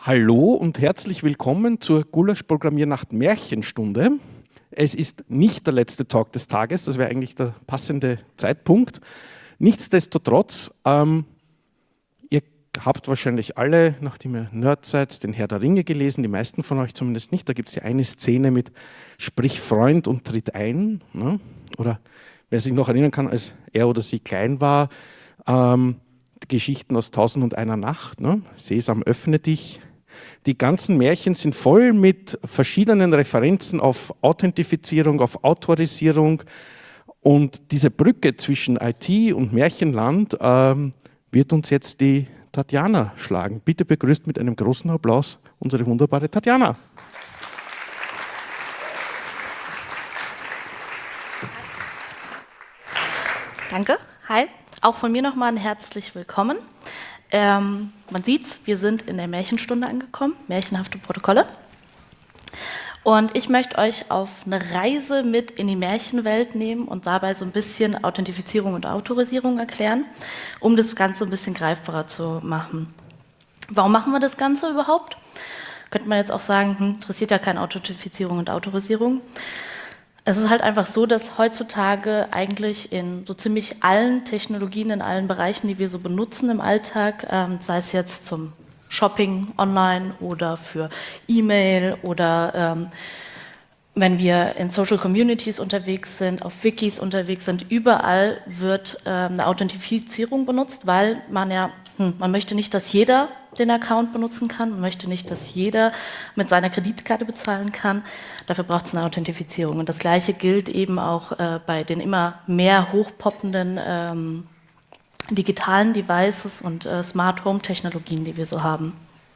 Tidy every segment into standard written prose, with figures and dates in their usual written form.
Hallo und herzlich willkommen zur Gulasch-Programmiernacht Märchenstunde. Es ist nicht der letzte Talk des Tages, das wäre eigentlich der passende Zeitpunkt. Nichtsdestotrotz, ihr habt wahrscheinlich alle, nachdem ihr Nerd seid, den Herr der Ringe gelesen, die meisten von euch zumindest nicht. Da gibt es ja eine Szene mit Sprich Freund und tritt ein. Ne? Oder wer sich noch erinnern kann, als er oder sie klein war, Geschichten aus 1001 Nacht, ne? Sesam, öffne dich. Die ganzen Märchen sind voll mit verschiedenen Referenzen auf Authentifizierung, auf Autorisierung. Und diese Brücke zwischen IT und Märchenland wird uns jetzt die Tatjana schlagen. Bitte begrüßt mit einem großen Applaus unsere wunderbare Tatjana. Danke. Hi. Auch von mir nochmal ein herzlich willkommen. Man sieht's, wir sind in der Märchenstunde angekommen, märchenhafte Protokolle. Und ich möchte euch auf eine Reise mit in die Märchenwelt nehmen und dabei so ein bisschen Authentifizierung und Autorisierung erklären, um das Ganze ein bisschen greifbarer zu machen. Warum machen wir das Ganze überhaupt? Könnte man jetzt auch sagen, interessiert ja keine Authentifizierung und Autorisierung. Es ist halt einfach so, dass heutzutage eigentlich in so ziemlich allen Technologien, in allen Bereichen, die wir so benutzen im Alltag, sei es jetzt zum Shopping online oder für E-Mail oder wenn wir in Social Communities unterwegs sind, auf Wikis unterwegs sind, überall wird eine Authentifizierung benutzt, weil man möchte nicht, dass jeder den Account benutzen kann, man möchte nicht, dass jeder mit seiner Kreditkarte bezahlen kann. Dafür braucht es eine Authentifizierung. Und das Gleiche gilt eben auch bei den immer mehr hochpoppenden digitalen Devices und Smart Home Technologien, die wir so haben.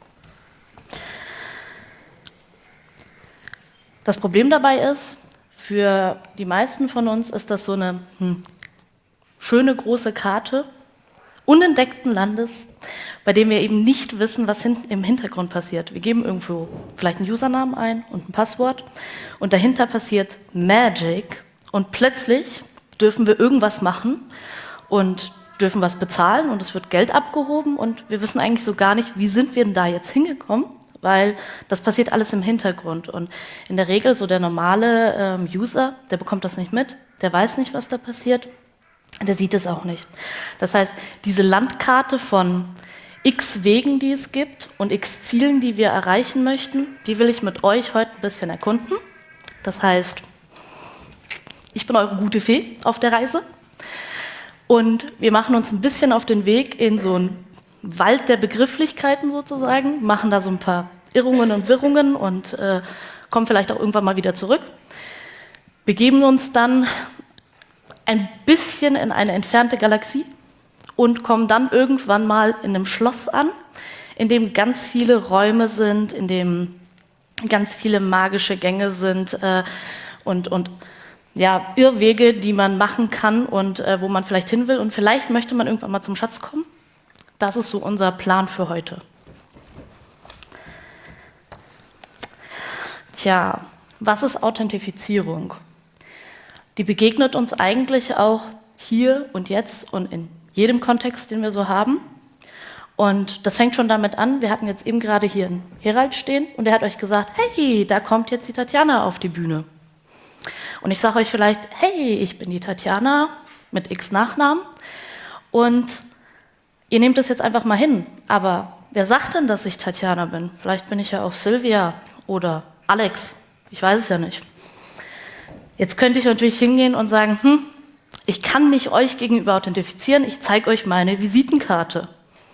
Das Problem dabei ist, für die meisten von uns ist das so eine schöne große Karte unentdeckten Landes, bei dem wir eben nicht wissen, was im Hintergrund passiert. Wir geben irgendwo vielleicht einen Usernamen ein und ein Passwort und dahinter passiert Magic und plötzlich dürfen wir irgendwas machen und dürfen was bezahlen und es wird Geld abgehoben und wir wissen eigentlich so gar nicht, wie sind wir denn da jetzt hingekommen, weil das passiert alles im Hintergrund und in der Regel so der normale User, der bekommt das nicht mit, der weiß nicht, was da passiert. Der sieht es auch nicht. Das heißt, diese Landkarte von x Wegen, die es gibt und x Zielen, die wir erreichen möchten, die will ich mit euch heute ein bisschen erkunden. Das heißt, ich bin eure gute Fee auf der Reise und wir machen uns ein bisschen auf den Weg in so einen Wald der Begrifflichkeiten sozusagen, machen da so ein paar Irrungen und Wirrungen und kommen vielleicht auch irgendwann mal wieder zurück, begeben uns dann ein bisschen in eine entfernte Galaxie und kommen dann irgendwann mal in einem Schloss an, in dem ganz viele Räume sind, in dem ganz viele magische Gänge sind und Irrwege, die man machen kann und wo man vielleicht hin will. Und vielleicht möchte man irgendwann mal zum Schatz kommen. Das ist so unser Plan für heute. Tja, was ist Authentifizierung? Die begegnet uns eigentlich auch hier und jetzt und in jedem Kontext, den wir so haben. Und das fängt schon damit an, wir hatten jetzt eben gerade hier einen Herald stehen und der hat euch gesagt, hey, da kommt jetzt die Tatjana auf die Bühne. Und ich sage euch vielleicht, hey, ich bin die Tatjana mit x Nachnamen und ihr nehmt das jetzt einfach mal hin. Aber wer sagt denn, dass ich Tatjana bin? Vielleicht bin ich ja auch Silvia oder Alex, ich weiß es ja nicht. Jetzt könnte ich natürlich hingehen und sagen, ich kann mich euch gegenüber authentifizieren, ich zeige euch meine Visitenkarte.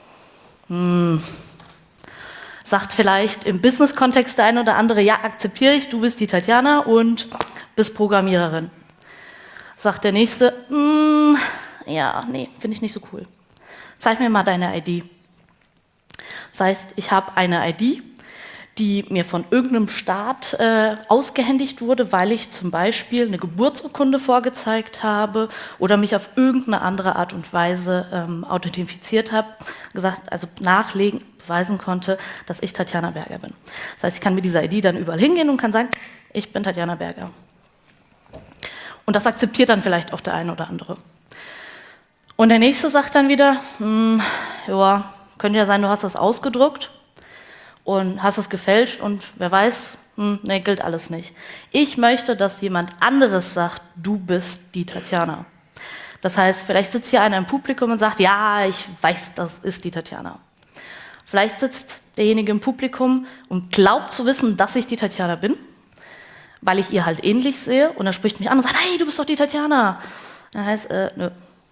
Sagt vielleicht im Business-Kontext der eine oder andere, ja, akzeptiere ich, du bist die Tatjana und bist Programmiererin. Sagt der Nächste, ja, nee, finde ich nicht so cool. Zeig mir mal deine ID. Das heißt, ich habe eine ID, die mir von irgendeinem Staat ausgehändigt wurde, weil ich zum Beispiel eine Geburtsurkunde vorgezeigt habe oder mich auf irgendeine andere Art und Weise authentifiziert habe, also nachlegen, beweisen konnte, dass ich Tatjana Berger bin. Das heißt, ich kann mit dieser ID dann überall hingehen und kann sagen, ich bin Tatjana Berger. Und das akzeptiert dann vielleicht auch der eine oder andere. Und der Nächste sagt dann wieder, ja, könnte ja sein, du hast das ausgedruckt. und hast es gefälscht und wer weiß, nee, gilt alles nicht. Ich möchte, dass jemand anderes sagt, du bist die Tatjana. Das heißt, vielleicht sitzt hier einer im Publikum und sagt, ja, ich weiß, das ist die Tatjana. Vielleicht sitzt derjenige im Publikum und glaubt zu wissen, dass ich die Tatjana bin, weil ich ihr halt ähnlich sehe und er spricht mich an und sagt, hey, du bist doch die Tatjana. Dann heißt, nö.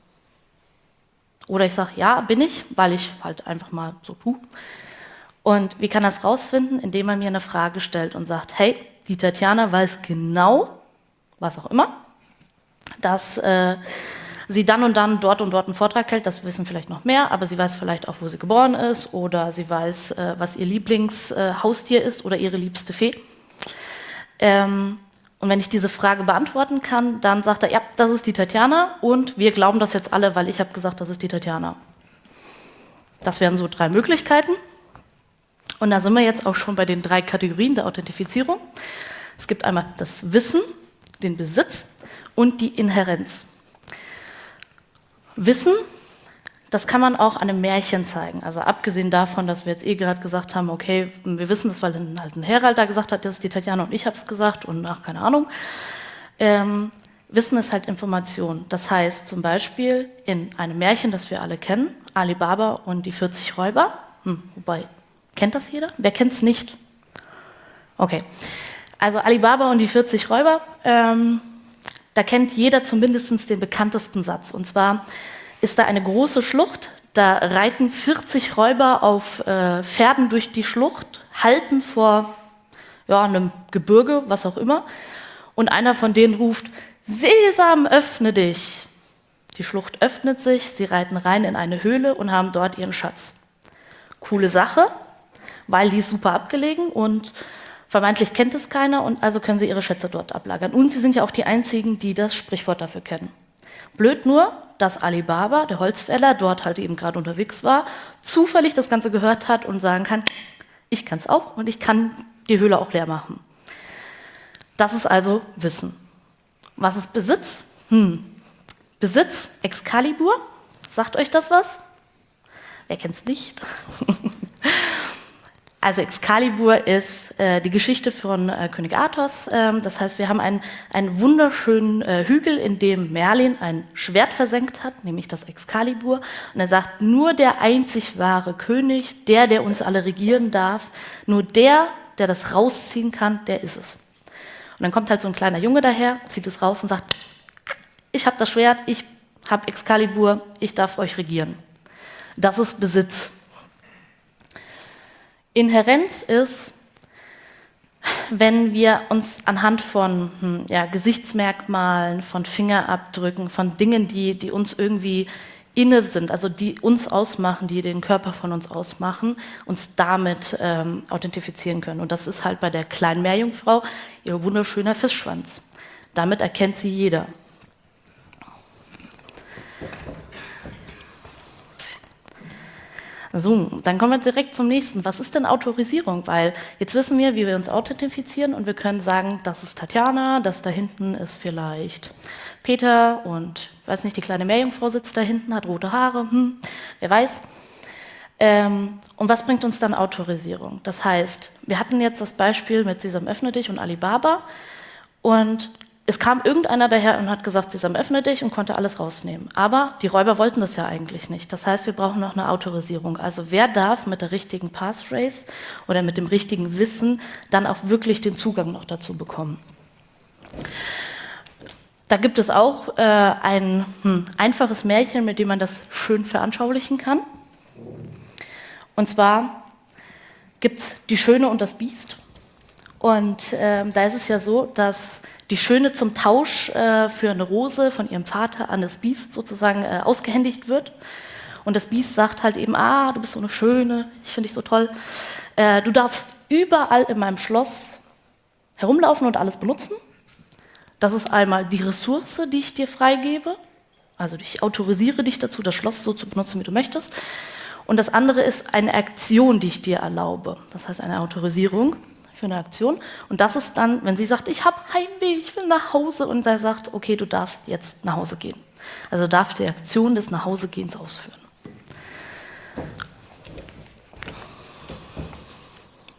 Oder ich sage, ja, bin ich, weil ich halt einfach mal so tue. Und wie kann das rausfinden? Indem man mir eine Frage stellt und sagt, hey, die Tatjana weiß genau, was auch immer, dass sie dann und dort einen Vortrag hält, das wissen vielleicht noch mehr, aber sie weiß vielleicht auch, wo sie geboren ist oder sie weiß, was ihr Lieblingshaustier ist oder ihre liebste Fee. Und wenn ich diese Frage beantworten kann, dann sagt er, ja, das ist die Tatjana und wir glauben das jetzt alle, weil ich habe gesagt, das ist die Tatjana. Das wären so 3 Möglichkeiten. Und da sind wir jetzt auch schon bei den 3 Kategorien der Authentifizierung. Es gibt einmal das Wissen, den Besitz und die Inhärenz. Wissen, das kann man auch an einem Märchen zeigen. Also abgesehen davon, dass wir jetzt gerade gesagt haben, okay, wir wissen das, weil ein alter Herald da gesagt hat, das ist die Tatjana und ich habe es gesagt und ach, keine Ahnung. Wissen ist halt Information. Das heißt zum Beispiel in einem Märchen, das wir alle kennen, Ali Baba und die 40 Räuber. Wobei, kennt das jeder? Wer kennt es nicht? Okay, also Ali Baba und die 40 Räuber, da kennt jeder zumindest den bekanntesten Satz. Und zwar ist da eine große Schlucht, da reiten 40 Räuber auf Pferden durch die Schlucht, halten vor einem Gebirge, was auch immer. Und einer von denen ruft, Sesam, öffne dich. Die Schlucht öffnet sich, sie reiten rein in eine Höhle und haben dort ihren Schatz. Coole Sache, weil die ist super abgelegen und vermeintlich kennt es keiner und also können sie ihre Schätze dort ablagern. Und sie sind ja auch die Einzigen, die das Sprichwort dafür kennen. Blöd nur, dass Ali Baba, der Holzfäller, dort halt eben gerade unterwegs war, zufällig das Ganze gehört hat und sagen kann, ich kann es auch und ich kann die Höhle auch leer machen. Das ist also Wissen. Was ist Besitz? Besitz, Excalibur, sagt euch das was? Wer kennt es nicht? Also Excalibur ist die Geschichte von König Arthos. Das heißt, wir haben einen wunderschönen Hügel, in dem Merlin ein Schwert versenkt hat, nämlich das Excalibur. Und er sagt, nur der einzig wahre König, der uns alle regieren darf, nur der das rausziehen kann, der ist es. Und dann kommt halt so ein kleiner Junge daher, zieht es raus und sagt, ich habe das Schwert, ich habe Excalibur, ich darf euch regieren. Das ist Besitz. Inhärenz ist, wenn wir uns anhand von Gesichtsmerkmalen, von Fingerabdrücken, von Dingen, die uns irgendwie inne sind, also die uns ausmachen, die den Körper von uns ausmachen, uns damit authentifizieren können. Und das ist halt bei der kleinen Meerjungfrau ihr wunderschöner Fischschwanz. Damit erkennt sie jeder. So, dann kommen wir direkt zum nächsten. Was ist denn Autorisierung? Weil jetzt wissen wir, wie wir uns authentifizieren und wir können sagen, das ist Tatjana, das da hinten ist vielleicht Peter und, weiß nicht, die kleine Meerjungfrau sitzt da hinten, hat rote Haare, wer weiß. Und was bringt uns dann Autorisierung? Das heißt, wir hatten jetzt das Beispiel mit Sesam, öffne dich und Ali Baba und es kam irgendeiner daher und hat gesagt, Sesam, öffne dich und konnte alles rausnehmen. Aber die Räuber wollten das ja eigentlich nicht. Das heißt, wir brauchen noch eine Autorisierung. Also wer darf mit der richtigen Passphrase oder mit dem richtigen Wissen dann auch wirklich den Zugang noch dazu bekommen? Da gibt es auch ein einfaches Märchen, mit dem man das schön veranschaulichen kann. Und zwar gibt es die Schöne und das Biest. Und da ist es ja so, dass die Schöne zum Tausch für eine Rose von ihrem Vater an das Biest sozusagen ausgehändigt wird. Und das Biest sagt halt eben, du bist so eine Schöne, ich finde dich so toll. Du darfst überall in meinem Schloss herumlaufen und alles benutzen. Das ist einmal die Ressource, die ich dir freigebe. Also ich autorisiere dich dazu, das Schloss so zu benutzen, wie du möchtest. Und das andere ist eine Aktion, die ich dir erlaube. Das heißt eine Autorisierung für eine Aktion. Und das ist dann, wenn sie sagt, ich habe Heimweh, ich will nach Hause. Und er sagt, okay, du darfst jetzt nach Hause gehen. Also darf die Aktion des Nachhausegehens ausführen.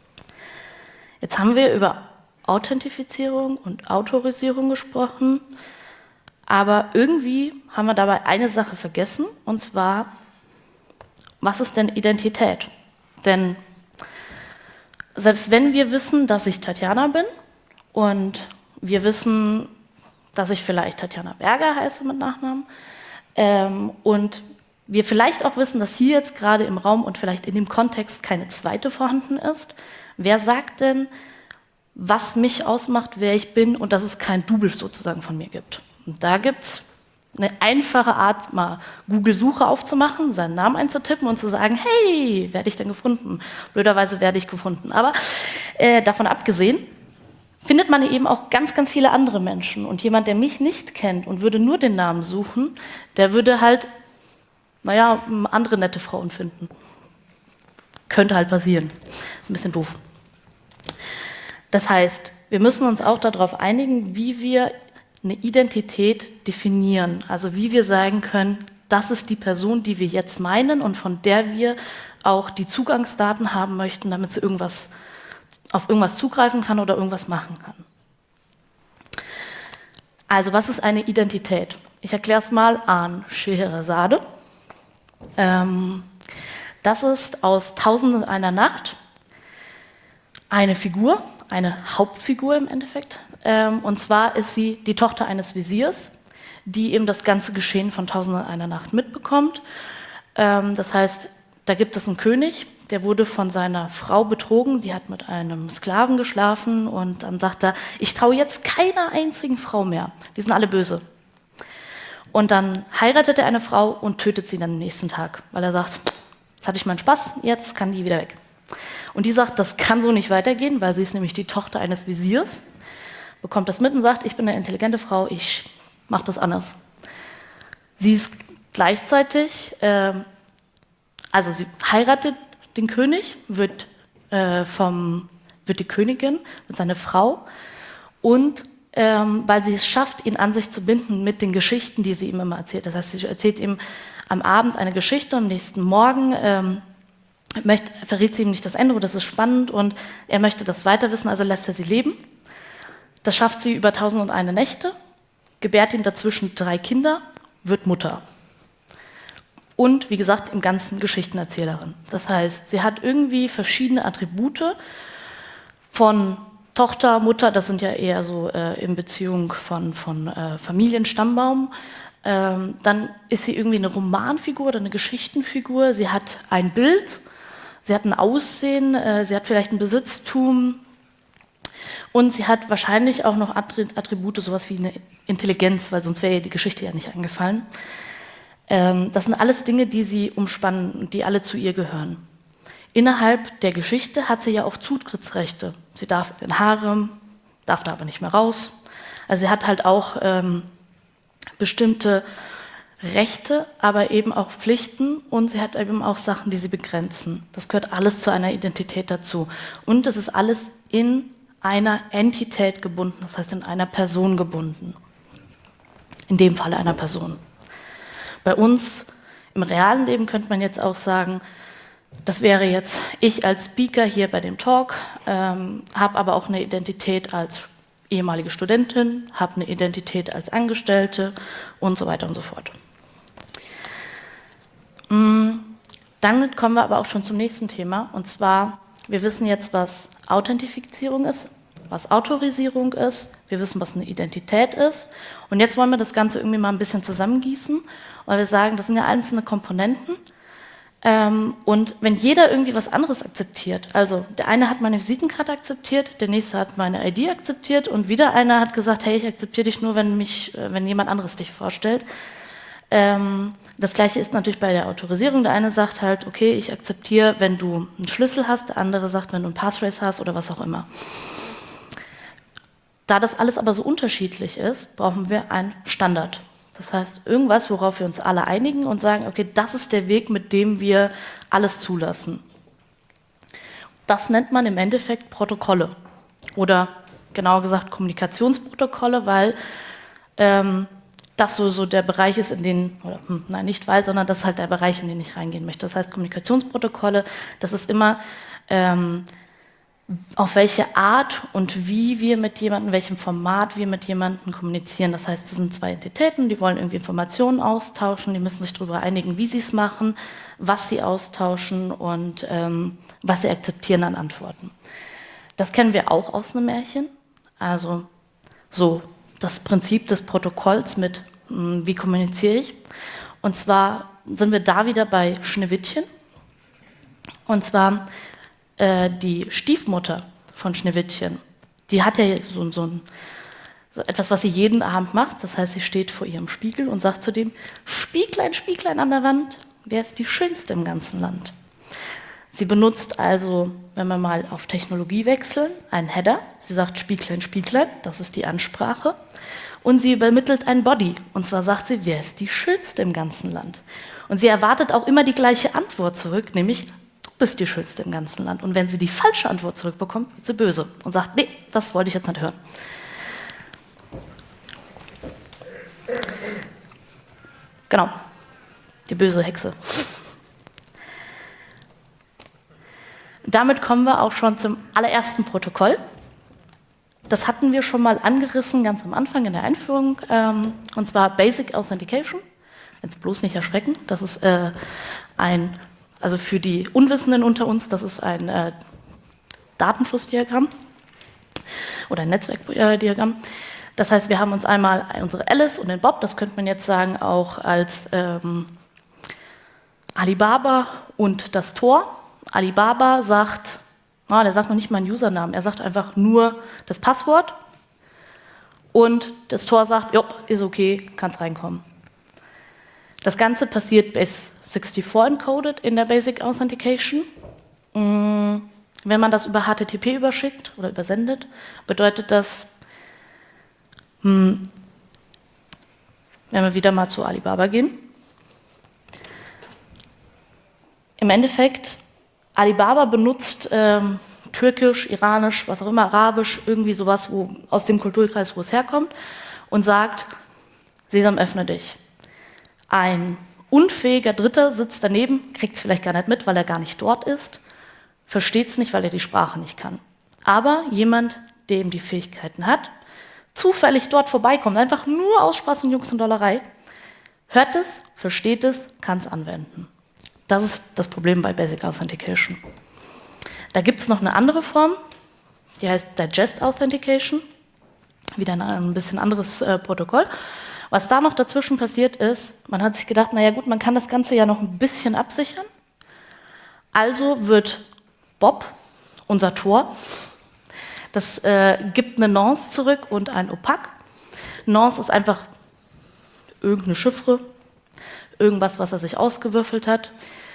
Jetzt haben wir über Authentifizierung und Autorisierung gesprochen, aber irgendwie haben wir dabei eine Sache vergessen, und zwar, was ist denn Identität? Denn selbst wenn wir wissen, dass ich Tatjana bin und wir wissen, dass ich vielleicht Tatjana Berger heiße mit Nachnamen und wir vielleicht auch wissen, dass hier jetzt gerade im Raum und vielleicht in dem Kontext keine zweite vorhanden ist, wer sagt denn, was mich ausmacht, wer ich bin und dass es kein Double sozusagen von mir gibt? Und da gibt es eine einfache Art, mal Google-Suche aufzumachen, seinen Namen einzutippen und zu sagen, hey, werde ich denn gefunden? Blöderweise werde ich gefunden. Aber davon abgesehen, findet man eben auch ganz, ganz viele andere Menschen. Und jemand, der mich nicht kennt und würde nur den Namen suchen, der würde halt, andere nette Frauen finden. Könnte halt passieren. Ist ein bisschen doof. Das heißt, wir müssen uns auch darauf einigen, wie wir eine Identität definieren. Also wie wir sagen können, das ist die Person, die wir jetzt meinen und von der wir auch die Zugangsdaten haben möchten, damit sie auf irgendwas zugreifen kann oder irgendwas machen kann. Also was ist eine Identität? Ich erkläre es mal an Scheherazade. Das ist aus Tausend und einer Nacht eine Figur, eine Hauptfigur im Endeffekt. Und zwar ist sie die Tochter eines Wesirs, die eben das ganze Geschehen von Tausend und einer Nacht mitbekommt. Das heißt, da gibt es einen König, der wurde von seiner Frau betrogen, die hat mit einem Sklaven geschlafen und dann sagt er, ich traue jetzt keiner einzigen Frau mehr, die sind alle böse. Und dann heiratet er eine Frau und tötet sie dann am nächsten Tag, weil er sagt, jetzt hatte ich meinen Spaß, jetzt kann die wieder weg. Und die sagt, das kann so nicht weitergehen, weil sie ist nämlich die Tochter eines Wesirs, bekommt das mit und sagt, ich bin eine intelligente Frau, ich mache das anders. Sie ist gleichzeitig, sie heiratet den König, wird die Königin, wird seine Frau und weil sie es schafft, ihn an sich zu binden mit den Geschichten, die sie ihm immer erzählt. Das heißt, sie erzählt ihm am Abend eine Geschichte und am nächsten Morgen verrät sie ihm nicht das Ende, das ist spannend und er möchte das weiter wissen, also lässt er sie leben. Das schafft sie über 1001 Nächte, gebärt ihm dazwischen 3 Kinder, wird Mutter. Und wie gesagt, im Ganzen Geschichtenerzählerin. Das heißt, sie hat irgendwie verschiedene Attribute von Tochter, Mutter, das sind ja eher so in Beziehung von Familienstammbaum. Dann ist sie irgendwie eine Romanfigur oder eine Geschichtenfigur. Sie hat ein Bild, sie hat ein Aussehen, sie hat vielleicht ein Besitztum und sie hat wahrscheinlich auch noch Attribute, sowas wie eine Intelligenz, weil sonst wäre ihr die Geschichte ja nicht eingefallen. Das sind alles Dinge, die sie umspannen und die alle zu ihr gehören. Innerhalb der Geschichte hat sie ja auch Zutrittsrechte. Sie darf in den Harem, darf da aber nicht mehr raus. Also sie hat halt auch bestimmte Rechte, aber eben auch Pflichten und sie hat eben auch Sachen, die sie begrenzen. Das gehört alles zu einer Identität dazu. Und es ist alles in einer Entität gebunden, das heißt in einer Person gebunden. In dem Falle einer Person. Bei uns im realen Leben könnte man jetzt auch sagen, das wäre jetzt ich als Speaker hier bei dem Talk, habe aber auch eine Identität als ehemalige Studentin, habe eine Identität als Angestellte und so weiter und so fort. Damit kommen wir aber auch schon zum nächsten Thema und zwar, wir wissen jetzt, was Authentifizierung ist, was Autorisierung ist, wir wissen, was eine Identität ist und jetzt wollen wir das Ganze irgendwie mal ein bisschen zusammengießen, weil wir sagen, das sind ja einzelne Komponenten. Und wenn jeder irgendwie was anderes akzeptiert, also der eine hat meine Visitenkarte akzeptiert, der nächste hat meine ID akzeptiert und wieder einer hat gesagt, hey, ich akzeptiere dich nur, wenn jemand anderes dich vorstellt. Das Gleiche ist natürlich bei der Autorisierung. Der eine sagt halt, okay, ich akzeptiere, wenn du einen Schlüssel hast, der andere sagt, wenn du ein Passphrase hast oder was auch immer. Da das alles aber so unterschiedlich ist, brauchen wir einen Standard. Das heißt, irgendwas, worauf wir uns alle einigen und sagen, okay, das ist der Weg, mit dem wir alles zulassen. Das nennt man im Endeffekt Protokolle oder genauer gesagt Kommunikationsprotokolle, weil das so der Bereich ist, in den, nicht weil, sondern das ist halt der Bereich, in den ich reingehen möchte. Das heißt, Kommunikationsprotokolle, das ist immer auf welche Art und wie wir mit jemandem, in welchem Format wir mit jemandem kommunizieren. Das heißt, es sind zwei Entitäten, die wollen irgendwie Informationen austauschen, die müssen sich darüber einigen, wie sie es machen, was sie austauschen und was sie akzeptieren an Antworten. Das kennen wir auch aus einem Märchen. Also so das Prinzip des Protokolls mit, wie kommuniziere ich. Und zwar sind wir da wieder bei Schneewittchen. Und zwar die Stiefmutter von Schneewittchen, die hat ja so etwas, was sie jeden Abend macht. Das heißt, sie steht vor ihrem Spiegel und sagt zu dem, Spieglein, Spieglein an der Wand, wer ist die Schönste im ganzen Land? Sie benutzt also, wenn wir mal auf Technologie wechseln, einen Header. Sie sagt Spieglein, Spieglein, das ist die Ansprache. Und sie übermittelt ein Body. Und zwar sagt sie, wer ist die Schönste im ganzen Land? Und sie erwartet auch immer die gleiche Antwort zurück, nämlich du bist die Schönste im ganzen Land. Und wenn sie die falsche Antwort zurückbekommt, wird sie böse und sagt, nee, das wollte ich jetzt nicht hören. Genau, die böse Hexe. Damit kommen wir auch schon zum allerersten Protokoll. Das hatten wir schon mal angerissen, ganz am Anfang in der Einführung, und zwar Basic Authentication. Jetzt bloß nicht erschrecken, das ist also für die Unwissenden unter uns, das ist ein Datenflussdiagramm oder ein Netzwerkdiagramm. Das heißt, wir haben uns einmal unsere Alice und den Bob, das könnte man jetzt sagen auch als Alibaba und das Tor. Alibaba sagt, der sagt noch nicht mal einen Usernamen, er sagt einfach nur das Passwort und das Tor sagt, jo, ist okay, kannst reinkommen. Das Ganze passiert base64 encoded in der Basic Authentication. Wenn man das über HTTP überschickt oder übersendet, bedeutet das, wenn wir wieder mal zu Alibaba gehen, im Endeffekt, Alibaba benutzt Türkisch, Iranisch, was auch immer, Arabisch, irgendwie sowas aus dem Kulturkreis, wo es herkommt, und sagt, Sesam, öffne dich. Ein unfähiger Dritter sitzt daneben, kriegt es vielleicht gar nicht mit, weil er gar nicht dort ist, versteht es nicht, weil er die Sprache nicht kann. Aber jemand, der eben die Fähigkeiten hat, zufällig dort vorbeikommt, einfach nur aus Spaß und Jux und Dollerei, hört es, versteht es, kann es anwenden. Das ist das Problem bei Basic Authentication. Da gibt es noch eine andere Form, die heißt Digest Authentication, wieder ein bisschen anderes Protokoll. Was da noch dazwischen passiert ist, man hat sich gedacht, naja gut, man kann das Ganze ja noch ein bisschen absichern. Also wird Bob, unser Tor, das gibt eine Nonce zurück und ein Opak. Nonce ist einfach irgendeine Chiffre, irgendwas, was er sich ausgewürfelt hat.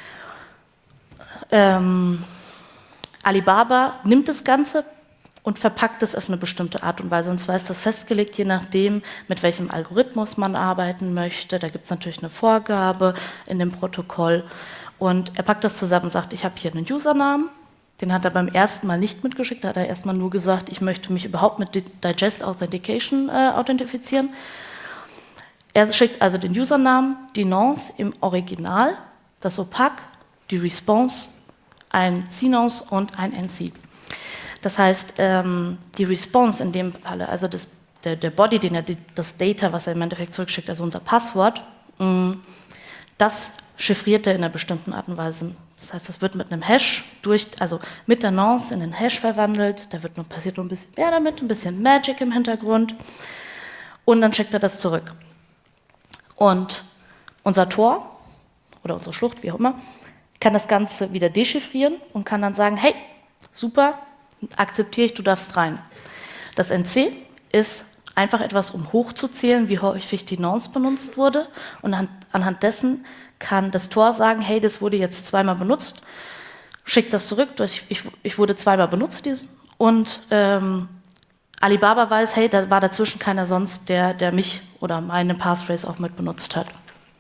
Alibaba nimmt das Ganze und verpackt es auf eine bestimmte Art und Weise. Und zwar ist das festgelegt, je nachdem, mit welchem Algorithmus man arbeiten möchte. Da gibt es natürlich eine Vorgabe in dem Protokoll. Und er packt das zusammen und sagt, ich habe hier einen Usernamen. Den hat er beim ersten Mal nicht mitgeschickt. Da hat er erstmal nur gesagt, ich möchte mich überhaupt mit Digest Authentication authentifizieren. Er schickt also den Usernamen, die Nonce im Original, das Opak, die Response, ein CNonce und ein NC. Das heißt, die Response in dem Falle, also der Body, das Data, was er im Endeffekt zurückschickt, also unser Passwort, das chiffriert er in einer bestimmten Art und Weise. Das heißt, das wird mit einem Hash also mit der Nonce in den Hash verwandelt, passiert noch ein bisschen mehr damit, ein bisschen Magic im Hintergrund und dann schickt er das zurück. Und unser Tor oder unsere Schlucht, wie auch immer, kann das Ganze wieder dechiffrieren und kann dann sagen, hey, super, akzeptiere ich, du darfst rein. Das NC ist einfach etwas, um hochzuzählen, wie häufig die Nonce benutzt wurde, und anhand dessen kann das Tor sagen, hey, das wurde jetzt zweimal benutzt, schickt das zurück, ich wurde zweimal benutzt, und Alibaba weiß, hey, da war dazwischen keiner sonst, der mich oder meine Passphrase auch mit benutzt hat.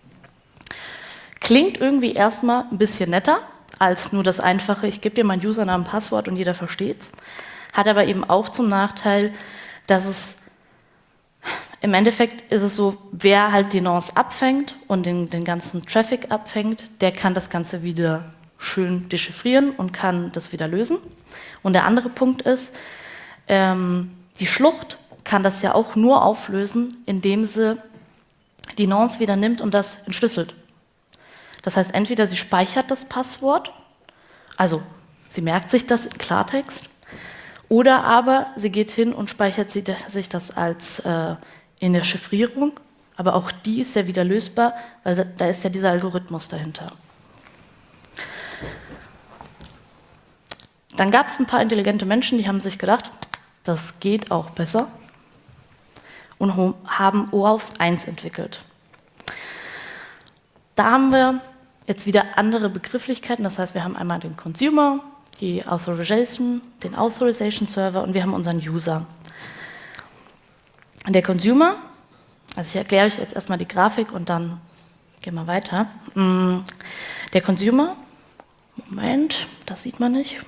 Klingt irgendwie erstmal ein bisschen netter als nur das einfache, ich gebe dir meinen Usernamen, Passwort und jeder versteht's. Hat aber eben auch zum Nachteil, dass es im Endeffekt ist es so, wer halt die Nonce abfängt und den ganzen Traffic abfängt, der kann das Ganze wieder schön dechiffrieren und kann das wieder lösen. Und der andere Punkt ist, die Schlucht kann das ja auch nur auflösen, indem sie die Nonce wieder nimmt und das entschlüsselt. Das heißt, entweder sie speichert das Passwort, also sie merkt sich das in Klartext, oder aber sie geht hin und speichert sich das als in der Chiffrierung, aber auch die ist ja wieder lösbar, weil da ist ja dieser Algorithmus dahinter. Dann gab es ein paar intelligente Menschen, die haben sich gedacht, das geht auch besser und haben OAuth 1 entwickelt. Da haben wir jetzt wieder andere Begrifflichkeiten, das heißt, wir haben einmal den Consumer, die Authorization, den Authorization Server und wir haben unseren User. Der Consumer, also ich erkläre euch jetzt erstmal die Grafik und dann gehen wir weiter. Der Consumer, Moment, das sieht man nicht.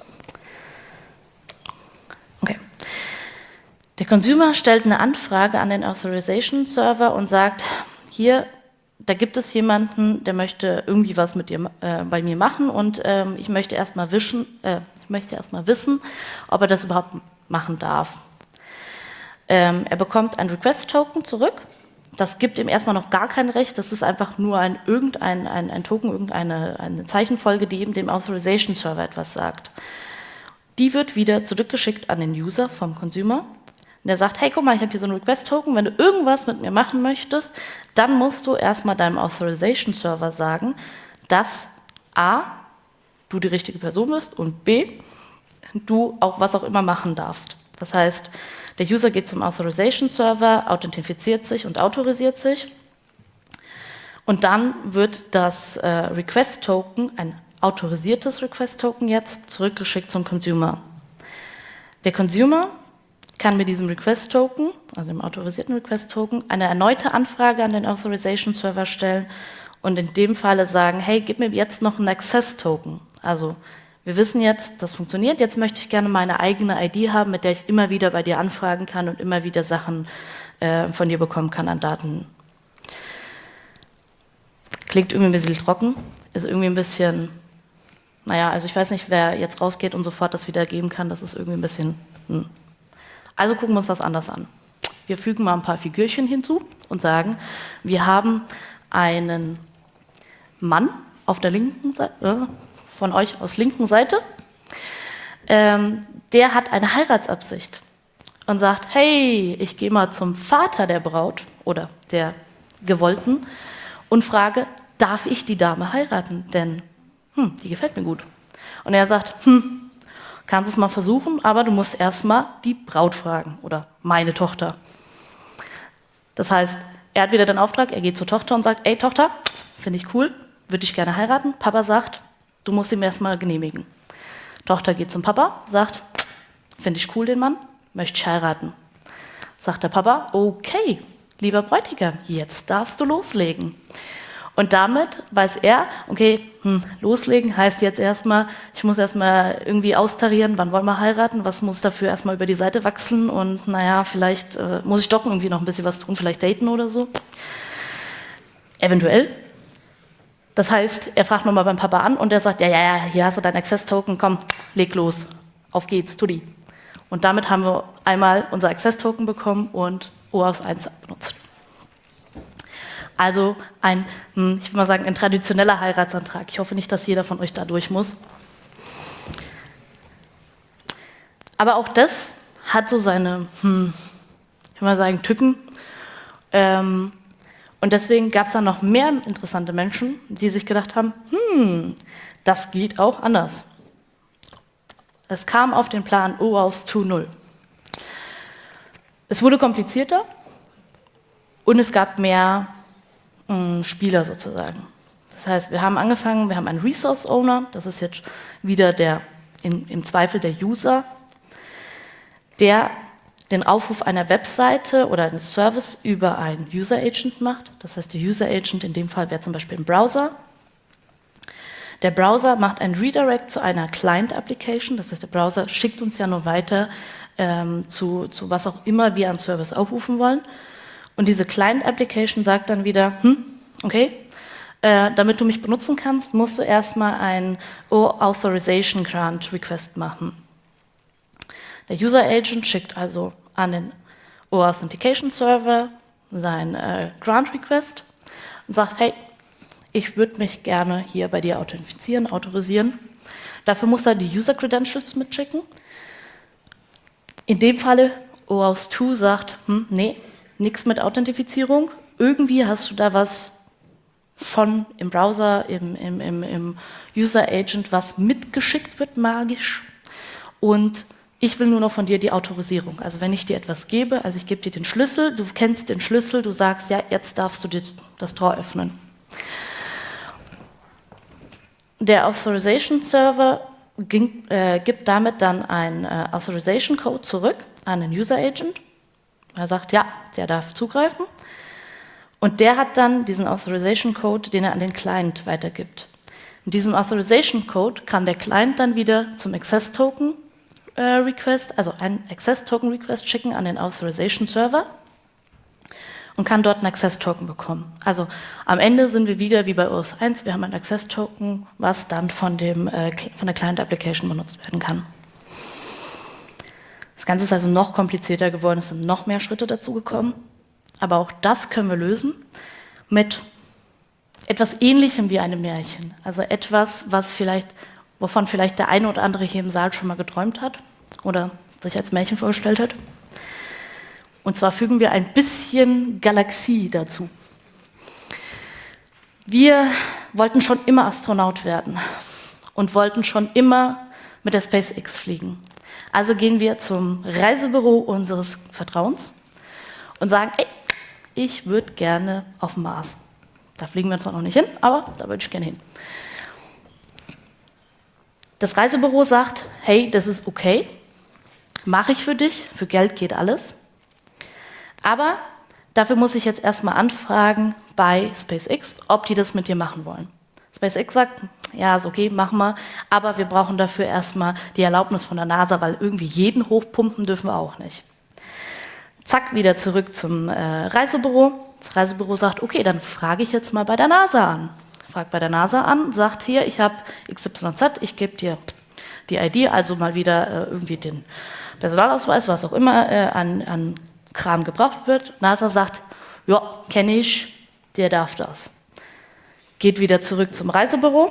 Okay. Der Consumer stellt eine Anfrage an den Authorization Server und sagt, hier, da gibt es jemanden, der möchte irgendwie was mit dir, bei mir machen und ich möchte erstmal wissen, ob er das überhaupt machen darf. Er bekommt ein Request-Token zurück. Das gibt ihm erstmal noch gar kein Recht. Das ist einfach nur ein Token, irgendeine Zeichenfolge, die eben dem Authorization Server etwas sagt. Die wird wieder zurückgeschickt an den User vom Consumer. Und der sagt, hey, guck mal, ich habe hier so einen Request-Token, wenn du irgendwas mit mir machen möchtest, dann musst du erstmal deinem Authorization-Server sagen, dass A, du die richtige Person bist und B, du auch was auch immer machen darfst. Das heißt, der User geht zum Authorization-Server, authentifiziert sich und autorisiert sich und dann wird das Request-Token, ein autorisiertes Request-Token jetzt, zurückgeschickt zum Consumer. Der Consumer kann mit diesem Request-Token, also dem autorisierten Request-Token, eine erneute Anfrage an den Authorization-Server stellen und in dem Falle sagen, hey, gib mir jetzt noch einen Access-Token. Also wir wissen jetzt, das funktioniert, jetzt möchte ich gerne meine eigene ID haben, mit der ich immer wieder bei dir anfragen kann und immer wieder Sachen von dir bekommen kann an Daten. Klingt irgendwie ein bisschen trocken, ist irgendwie ein bisschen, naja, also ich weiß nicht, wer jetzt rausgeht und sofort das wieder geben kann, das ist irgendwie ein bisschen, Also gucken wir uns das anders an. Wir fügen mal ein paar Figürchen hinzu und sagen, wir haben einen Mann auf der linken Seite, von euch aus linken Seite, der hat eine Heiratsabsicht und sagt, hey, ich gehe mal zum Vater der Braut oder der Gewollten und frage, darf ich die Dame heiraten? Denn die gefällt mir gut. Und er sagt, kannst es mal versuchen, aber du musst erstmal die Braut fragen oder meine Tochter. Das heißt, er hat wieder den Auftrag, er geht zur Tochter und sagt, ey Tochter, finde ich cool, würde ich gerne heiraten. Papa sagt, du musst ihm erstmal genehmigen. Tochter geht zum Papa, sagt, finde ich cool den Mann, möchte ich heiraten. Sagt der Papa, okay, lieber Bräutigam, jetzt darfst du loslegen. Und damit weiß er, okay, loslegen heißt jetzt erstmal, ich muss erstmal irgendwie austarieren, wann wollen wir heiraten, was muss dafür erstmal über die Seite wachsen und naja, vielleicht muss ich doch irgendwie noch ein bisschen was tun, vielleicht daten oder so. Eventuell. Das heißt, er fragt nochmal beim Papa an und der sagt, ja, hier hast du dein Access-Token, komm, leg los, auf geht's, Tutti. Und damit haben wir einmal unser Access-Token bekommen und OAuth 1 benutzt. Also ich würde mal sagen, ein traditioneller Heiratsantrag. Ich hoffe nicht, dass jeder von euch da durch muss. Aber auch das hat so seine, ich würde mal sagen, Tücken. Und deswegen gab es dann noch mehr interessante Menschen, die sich gedacht haben, das geht auch anders. Es kam auf den Plan OAuth 2.0. Es wurde komplizierter und es gab mehr Spieler sozusagen. Das heißt, wir haben angefangen, wir haben einen Resource Owner, das ist jetzt wieder im Zweifel der User, der den Aufruf einer Webseite oder eines Service über einen User Agent macht. Das heißt, der User Agent in dem Fall wäre zum Beispiel ein Browser. Der Browser macht einen Redirect zu einer Client Application, das heißt, der Browser schickt uns ja nur weiter zu was auch immer wir an Service aufrufen wollen. Und diese Client Application sagt dann wieder, okay, damit du mich benutzen kannst, musst du erstmal einen Authorization Grant Request machen. Der User Agent schickt also an den Authentication Server seinen Grant Request und sagt, hey, ich würde mich gerne hier bei dir authentifizieren, autorisieren. Dafür muss er die User Credentials mitschicken. In dem Falle OAuth 2 sagt, nee, nichts mit Authentifizierung. Irgendwie hast du da was schon im Browser, im User Agent, was mitgeschickt wird, magisch. Und ich will nur noch von dir die Autorisierung. Also wenn ich dir etwas gebe, also ich gebe dir den Schlüssel, du kennst den Schlüssel, du sagst, ja, jetzt darfst du dir das Tor öffnen. Der Authorization Server gibt damit dann einen Authorization Code zurück an den User Agent. Er sagt, ja, der darf zugreifen. Und der hat dann diesen Authorization Code, den er an den Client weitergibt. Mit diesem Authorization Code kann der Client dann wieder zum Access Token Request, also einen Access Token Request schicken an den Authorization Server und kann dort einen Access Token bekommen. Also am Ende sind wir wieder wie bei OAuth 1, wir haben ein Access Token, was dann von der Client Application benutzt werden kann. Das Ganze ist also noch komplizierter geworden, es sind noch mehr Schritte dazugekommen. Aber auch das können wir lösen mit etwas Ähnlichem wie einem Märchen. Also etwas, wovon vielleicht der eine oder andere hier im Saal schon mal geträumt hat oder sich als Märchen vorgestellt hat. Und zwar fügen wir ein bisschen Galaxie dazu. Wir wollten schon immer Astronaut werden und wollten schon immer mit der SpaceX fliegen. Also gehen wir zum Reisebüro unseres Vertrauens und sagen, ey, ich würde gerne auf den Mars. Da fliegen wir zwar noch nicht hin, aber da würde ich gerne hin. Das Reisebüro sagt, hey, das ist okay, mache ich für dich, für Geld geht alles. Aber dafür muss ich jetzt erstmal anfragen bei SpaceX, ob die das mit dir machen wollen. SpaceX sagt, ja, ist okay, machen wir, aber wir brauchen dafür erstmal die Erlaubnis von der NASA, weil irgendwie jeden hochpumpen dürfen wir auch nicht. Zack, wieder zurück zum Reisebüro. Das Reisebüro sagt, okay, dann frage ich jetzt mal bei der NASA an. Fragt bei der NASA an, sagt hier, ich habe XYZ, ich gebe dir die ID, also mal wieder irgendwie den Personalausweis, was auch immer an Kram gebraucht wird. NASA sagt, ja, kenne ich, der darf das. Geht wieder zurück zum Reisebüro.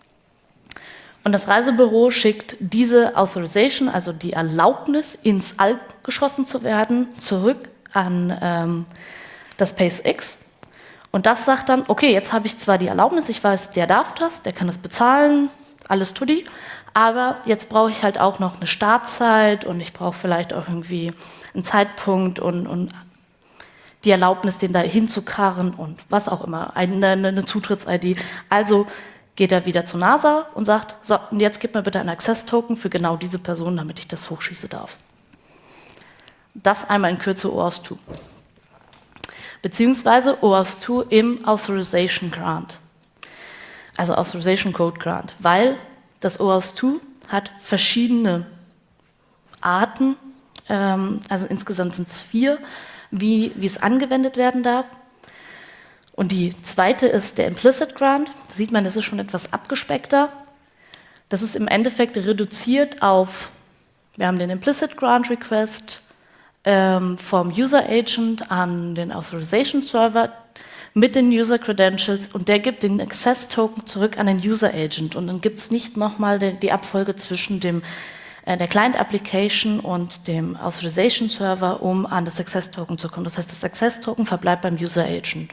Und das Reisebüro schickt diese Authorization, also die Erlaubnis, ins All geschossen zu werden, zurück an das SpaceX. Und das sagt dann, okay, jetzt habe ich zwar die Erlaubnis, ich weiß, der darf das, der kann das bezahlen, alles tutti, aber jetzt brauche ich halt auch noch eine Startzeit und ich brauche vielleicht auch irgendwie einen Zeitpunkt und die Erlaubnis, den da hinzukarren und was auch immer, eine Zutritts-ID. Also geht er wieder zur NASA und sagt, so, und jetzt gib mir bitte einen Access-Token für genau diese Person, damit ich das hochschießen darf. Das einmal in Kürze OAuth 2. Beziehungsweise OAuth 2 im Authorization Grant. Also Authorization Code Grant, weil das OAuth 2 hat verschiedene Arten, also insgesamt sind es 4, wie es angewendet werden darf. Und die zweite ist der Implicit Grant. Da sieht man, das ist schon etwas abgespeckter. Das ist im Endeffekt reduziert auf, wir haben den Implicit Grant Request vom User Agent an den Authorization Server mit den User Credentials und der gibt den Access Token zurück an den User Agent. Und dann gibt es nicht nochmal die Abfolge zwischen der Client Application und dem Authorization Server, um an das Access Token zu kommen. Das heißt, das Access Token verbleibt beim User Agent.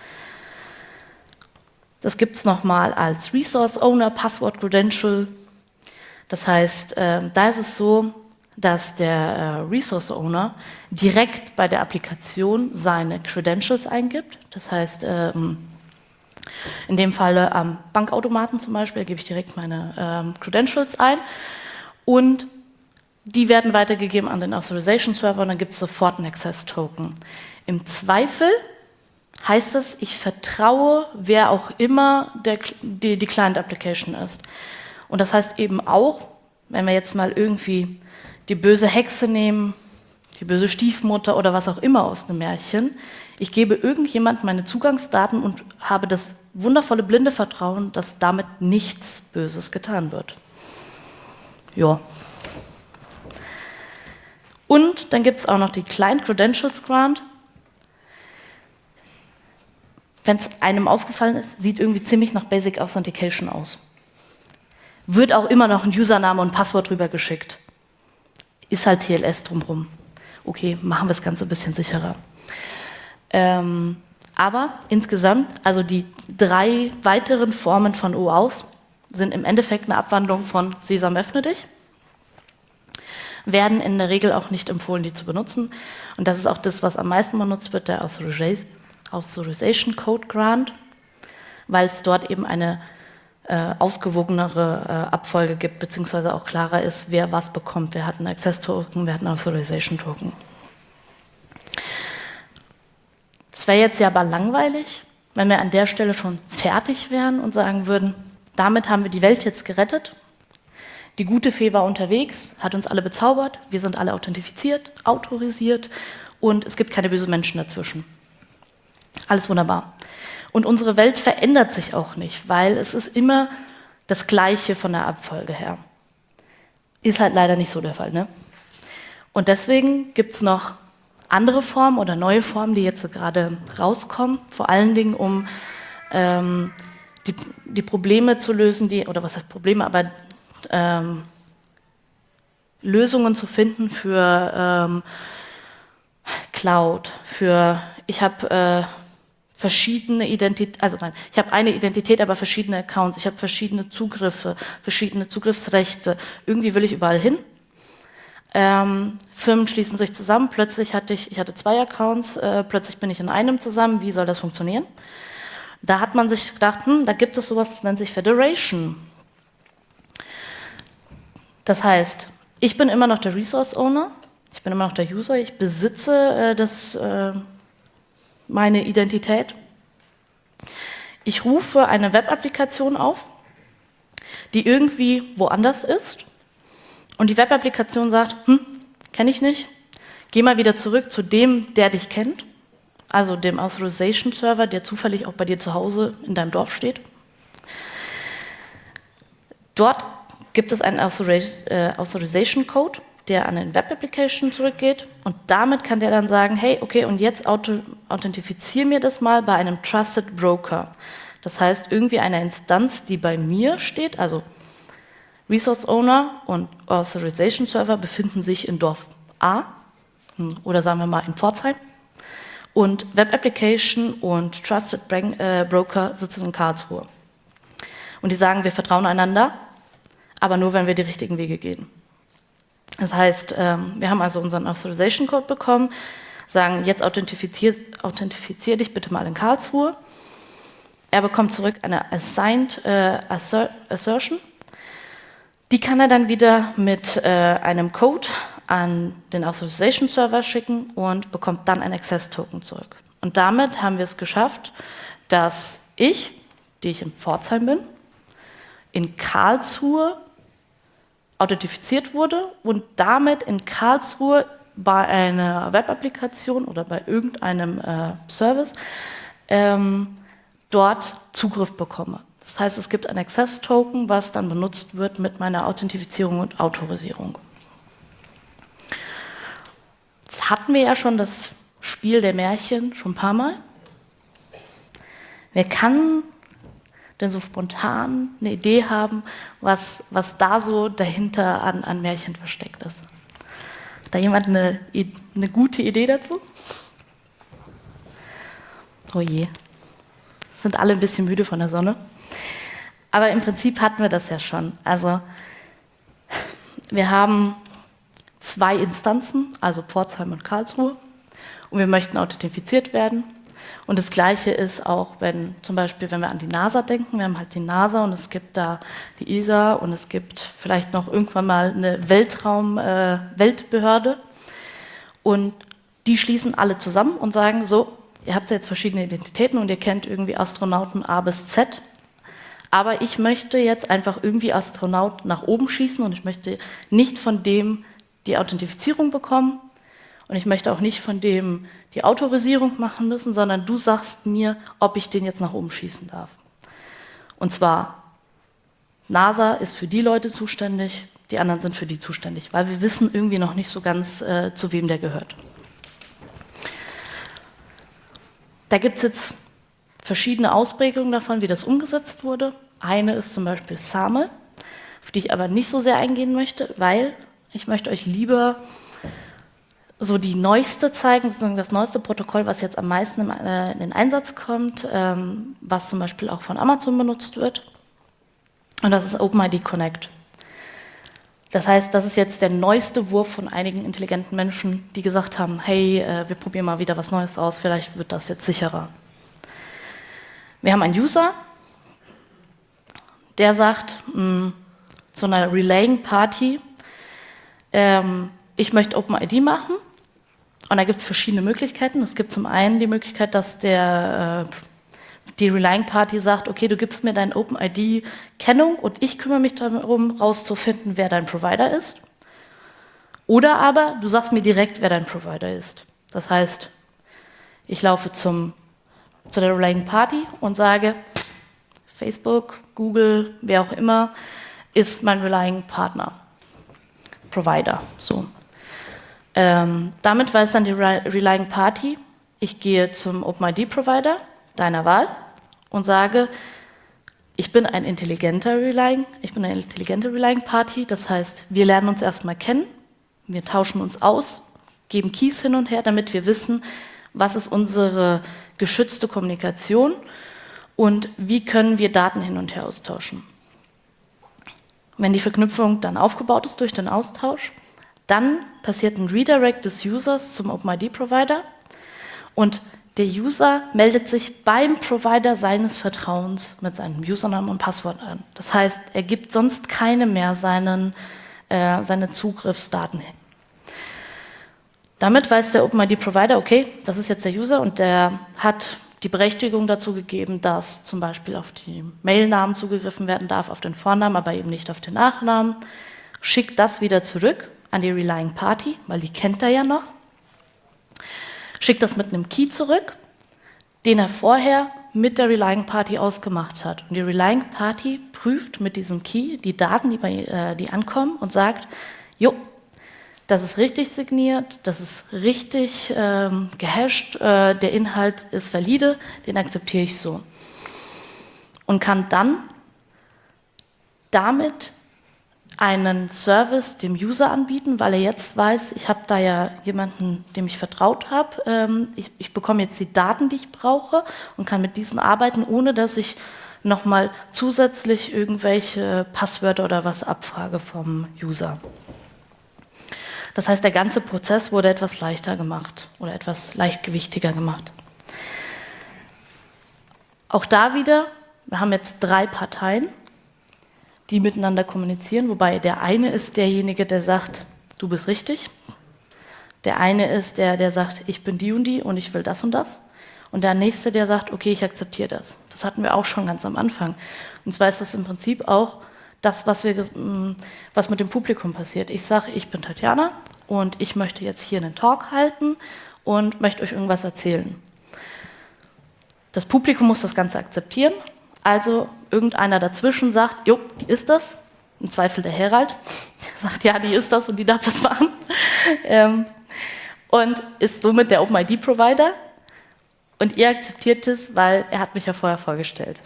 Das gibt es nochmal als Resource Owner, Password Credential. Das heißt, da ist es so, dass der Resource Owner direkt bei der Applikation seine Credentials eingibt. Das heißt, in dem Falle am Bankautomaten zum Beispiel gebe ich direkt meine Credentials ein und die werden weitergegeben an den Authorization Server und dann gibt es sofort einen Access Token. Im Zweifel heißt es, ich vertraue, wer auch immer die Client Application ist. Und das heißt eben auch, wenn wir jetzt mal irgendwie die böse Hexe nehmen, die böse Stiefmutter oder was auch immer aus einem Märchen, Ich gebe irgendjemandem meine Zugangsdaten und habe das wundervolle blinde Vertrauen, dass damit nichts Böses getan wird. Ja. Und dann gibt es auch noch die Client Credentials Grant. Wenn es einem aufgefallen ist, sieht irgendwie ziemlich nach Basic Authentication aus. Wird auch immer noch ein Username und Passwort drüber geschickt. Ist halt TLS drumherum. Okay, machen wir das Ganze ein bisschen sicherer. Aber insgesamt, also die 3 weiteren Formen von OAuth sind im Endeffekt eine Abwandlung von Sesam, öffne dich. Werden in der Regel auch nicht empfohlen, die zu benutzen. Und das ist auch das, was am meisten benutzt wird, der Authorization Code Grant, weil es dort eben eine ausgewogenere Abfolge gibt, beziehungsweise auch klarer ist, wer was bekommt. Wer hat einen Access Token, wer hat einen Authorization Token. Es wäre jetzt ja aber langweilig, wenn wir an der Stelle schon fertig wären und sagen würden, damit haben wir die Welt jetzt gerettet. Die gute Fee war unterwegs, hat uns alle bezaubert, wir sind alle authentifiziert, autorisiert und es gibt keine bösen Menschen dazwischen. Alles wunderbar. Und unsere Welt verändert sich auch nicht, weil es ist immer das Gleiche von der Abfolge her. Ist halt leider nicht so der Fall, ne? Und deswegen gibt es noch andere Formen oder neue Formen, die jetzt gerade rauskommen, vor allen Dingen um die Probleme zu lösen, oder was heißt Probleme, aber Lösungen zu finden für Cloud, ich habe verschiedene Identitäten, also nein, ich habe eine Identität, aber verschiedene Accounts, ich habe verschiedene Zugriffe, verschiedene Zugriffsrechte, irgendwie will ich überall hin. Firmen schließen sich zusammen, plötzlich ich hatte 2 Accounts, plötzlich bin ich in einem zusammen, wie soll das funktionieren? Da hat man sich gedacht, da gibt es sowas, das nennt sich Federation. Das heißt, ich bin immer noch der Resource Owner, ich bin immer noch der User, ich besitze meine Identität. Ich rufe eine Web-Applikation auf, die irgendwie woanders ist. Und die Web-Applikation sagt, kenne ich nicht, geh mal wieder zurück zu dem, der dich kennt, also dem Authorization-Server, der zufällig auch bei dir zu Hause in deinem Dorf steht. Dort gibt es einen Authorization-Code, der an den Web-Application zurückgeht und damit kann der dann sagen, hey, okay, und jetzt authentifiziere mir das mal bei einem Trusted Broker. Das heißt, irgendwie eine Instanz, die bei mir steht, also Resource Owner und Authorization Server befinden sich in Dorf A oder sagen wir mal in Pforzheim und Web Application und Trusted Broker sitzen in Karlsruhe. Und die sagen, wir vertrauen einander, aber nur, wenn wir die richtigen Wege gehen. Das heißt, wir haben also unseren Authorization Code bekommen, sagen, jetzt authentifizier dich bitte mal in Karlsruhe. Er bekommt zurück eine Assigned Assertion. Die kann er dann wieder mit einem Code an den Authorization Server schicken und bekommt dann ein Access Token zurück. Und damit haben wir es geschafft, dass die ich in Pforzheim bin, in Karlsruhe authentifiziert wurde und damit in Karlsruhe bei einer Web-Applikation oder bei irgendeinem Service dort Zugriff bekomme. Das heißt, es gibt ein Access-Token, was dann benutzt wird mit meiner Authentifizierung und Autorisierung. Jetzt hatten wir ja schon das Spiel der Märchen schon ein paar Mal. Wer kann denn so spontan eine Idee haben, was da so dahinter an Märchen versteckt ist? Hat da jemand eine gute Idee dazu? Oh je, sind alle ein bisschen müde von der Sonne. Aber im Prinzip hatten wir das ja schon. Also wir haben 2 Instanzen, also Pforzheim und Karlsruhe, und wir möchten authentifiziert werden. Und das Gleiche ist auch, wenn wir an die NASA denken, wir haben halt die NASA und es gibt da die ESA und es gibt vielleicht noch irgendwann mal eine Weltbehörde und die schließen alle zusammen und sagen so, ihr habt ja jetzt verschiedene Identitäten und ihr kennt irgendwie Astronauten A bis Z, aber ich möchte jetzt einfach irgendwie Astronaut nach oben schießen und ich möchte nicht von dem die Authentifizierung bekommen Und ich möchte auch nicht von dem die Autorisierung machen müssen, sondern du sagst mir, ob ich den jetzt nach oben schießen darf. Und zwar, NASA ist für die Leute zuständig, die anderen sind für die zuständig, weil wir wissen irgendwie noch nicht so ganz, zu wem der gehört. Da gibt es jetzt verschiedene Ausprägungen davon, wie das umgesetzt wurde. Eine ist zum Beispiel SAML, auf die ich aber nicht so sehr eingehen möchte, weil ich möchte euch lieber so die neueste zeigen, sozusagen das neueste Protokoll, was jetzt am meisten in den Einsatz kommt, was zum Beispiel auch von Amazon benutzt wird. Und das ist OpenID Connect. Das heißt, das ist jetzt der neueste Wurf von einigen intelligenten Menschen, die gesagt haben, hey, wir probieren mal wieder was Neues aus, vielleicht wird das jetzt sicherer. Wir haben einen User, der sagt zu einer Relaying Party, ich möchte OpenID machen. Und da gibt es verschiedene Möglichkeiten. Es gibt zum einen die Möglichkeit, dass die Relaying Party sagt, okay, du gibst mir deine OpenID-Kennung und ich kümmere mich darum, rauszufinden, wer dein Provider ist. Oder aber du sagst mir direkt, wer dein Provider ist. Das heißt, ich laufe zu der Relaying Party und sage, Facebook, Google, wer auch immer, ist mein Relaying Partner, Provider. So. Damit weiß dann die Relaying Party, ich gehe zum OpenID-Provider deiner Wahl und sage, ich bin eine intelligente Relaying Party, das heißt, wir lernen uns erstmal kennen, wir tauschen uns aus, geben Keys hin und her, damit wir wissen, was ist unsere geschützte Kommunikation und wie können wir Daten hin und her austauschen. Wenn die Verknüpfung dann aufgebaut ist durch den Austausch, dann passiert ein Redirect des Users zum OpenID-Provider und der User meldet sich beim Provider seines Vertrauens mit seinem Username und Passwort an. Das heißt, er gibt sonst keine mehr seine Zugriffsdaten hin. Damit weiß der OpenID-Provider, okay, das ist jetzt der User und der hat die Berechtigung dazu gegeben, dass zum Beispiel auf die Mailnamen zugegriffen werden darf, auf den Vornamen, aber eben nicht auf den Nachnamen. Schickt das wieder zurück an die Relaying Party, weil die kennt er ja noch. Schickt das mit einem Key zurück, den er vorher mit der Relaying Party ausgemacht hat. Und die Relaying Party prüft mit diesem Key die Daten, die ankommen und sagt, jo, das ist richtig signiert, das ist richtig gehasht, der Inhalt ist valide, den akzeptiere ich so. Und kann dann damit einen Service dem User anbieten, weil er jetzt weiß, ich habe da ja jemanden, dem ich vertraut habe, ich bekomme jetzt die Daten, die ich brauche und kann mit diesen arbeiten, ohne dass ich nochmal zusätzlich irgendwelche Passwörter oder was abfrage vom User. Das heißt, der ganze Prozess wurde etwas leichter gemacht oder etwas leichtgewichtiger gemacht. Auch da wieder, wir haben jetzt 3 Parteien, die miteinander kommunizieren, wobei der eine ist derjenige, der sagt, du bist richtig. Der eine ist der sagt, ich bin die und ich will das und das. Und der nächste, der sagt, okay, ich akzeptiere das. Das hatten wir auch schon ganz am Anfang. Und zwar ist das im Prinzip auch das, was mit dem Publikum passiert. Ich sage, ich bin Tatjana und ich möchte jetzt hier einen Talk halten und möchte euch irgendwas erzählen. Das Publikum muss das Ganze akzeptieren. Also irgendeiner dazwischen sagt, jo, die ist das. Im Zweifel der Herald. Der sagt, ja, die ist das und die darf das machen. Und ist somit der OpenID-Provider. Und ihr akzeptiert es, weil er hat mich ja vorher vorgestellt.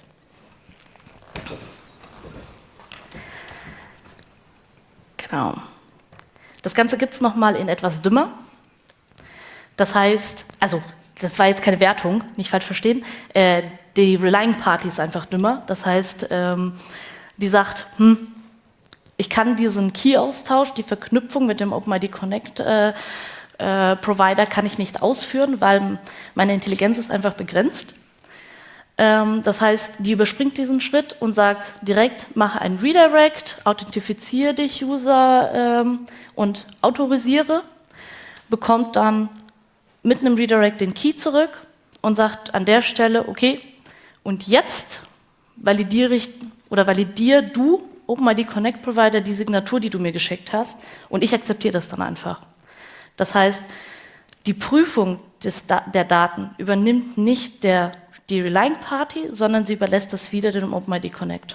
Genau. Das Ganze gibt es nochmal in etwas dümmer. Das heißt, also das war jetzt keine Wertung, nicht falsch verstehen, die Relaying Party ist einfach dümmer. Das heißt, die sagt, ich kann diesen Key-Austausch, die Verknüpfung mit dem OpenID Connect Provider kann ich nicht ausführen, weil meine Intelligenz ist einfach begrenzt. Das heißt, die überspringt diesen Schritt und sagt direkt, mache einen Redirect, authentifiziere dich, User, und autorisiere, bekommt dann mit einem Redirect den Key zurück und sagt an der Stelle, okay, und jetzt validiere du, OpenID Connect Provider, die Signatur, die du mir geschickt hast, und ich akzeptiere das dann einfach. Das heißt, Die Prüfung der Daten übernimmt nicht die Relying Party, sondern sie überlässt das wieder dem OpenID Connect.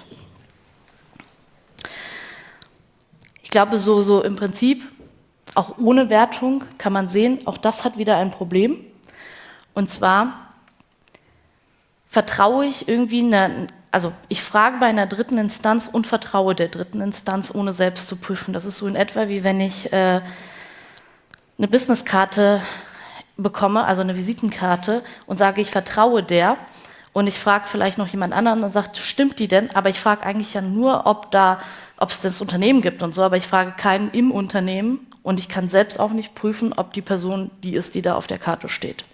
Ich glaube, so im Prinzip, auch ohne Wertung, kann man sehen, auch das hat wieder ein Problem. Und zwar vertraue ich irgendwie, also ich frage bei einer dritten Instanz und vertraue der dritten Instanz, ohne selbst zu prüfen. Das ist so in etwa, wie wenn ich eine Businesskarte bekomme, also eine Visitenkarte, und sage, ich vertraue der, und ich frage vielleicht noch jemand anderen und sagt, stimmt die denn? Aber ich frage eigentlich ja nur, ob es das Unternehmen gibt und so, aber ich frage keinen im Unternehmen, und ich kann selbst auch nicht prüfen, ob die Person die ist, die da auf der Karte steht.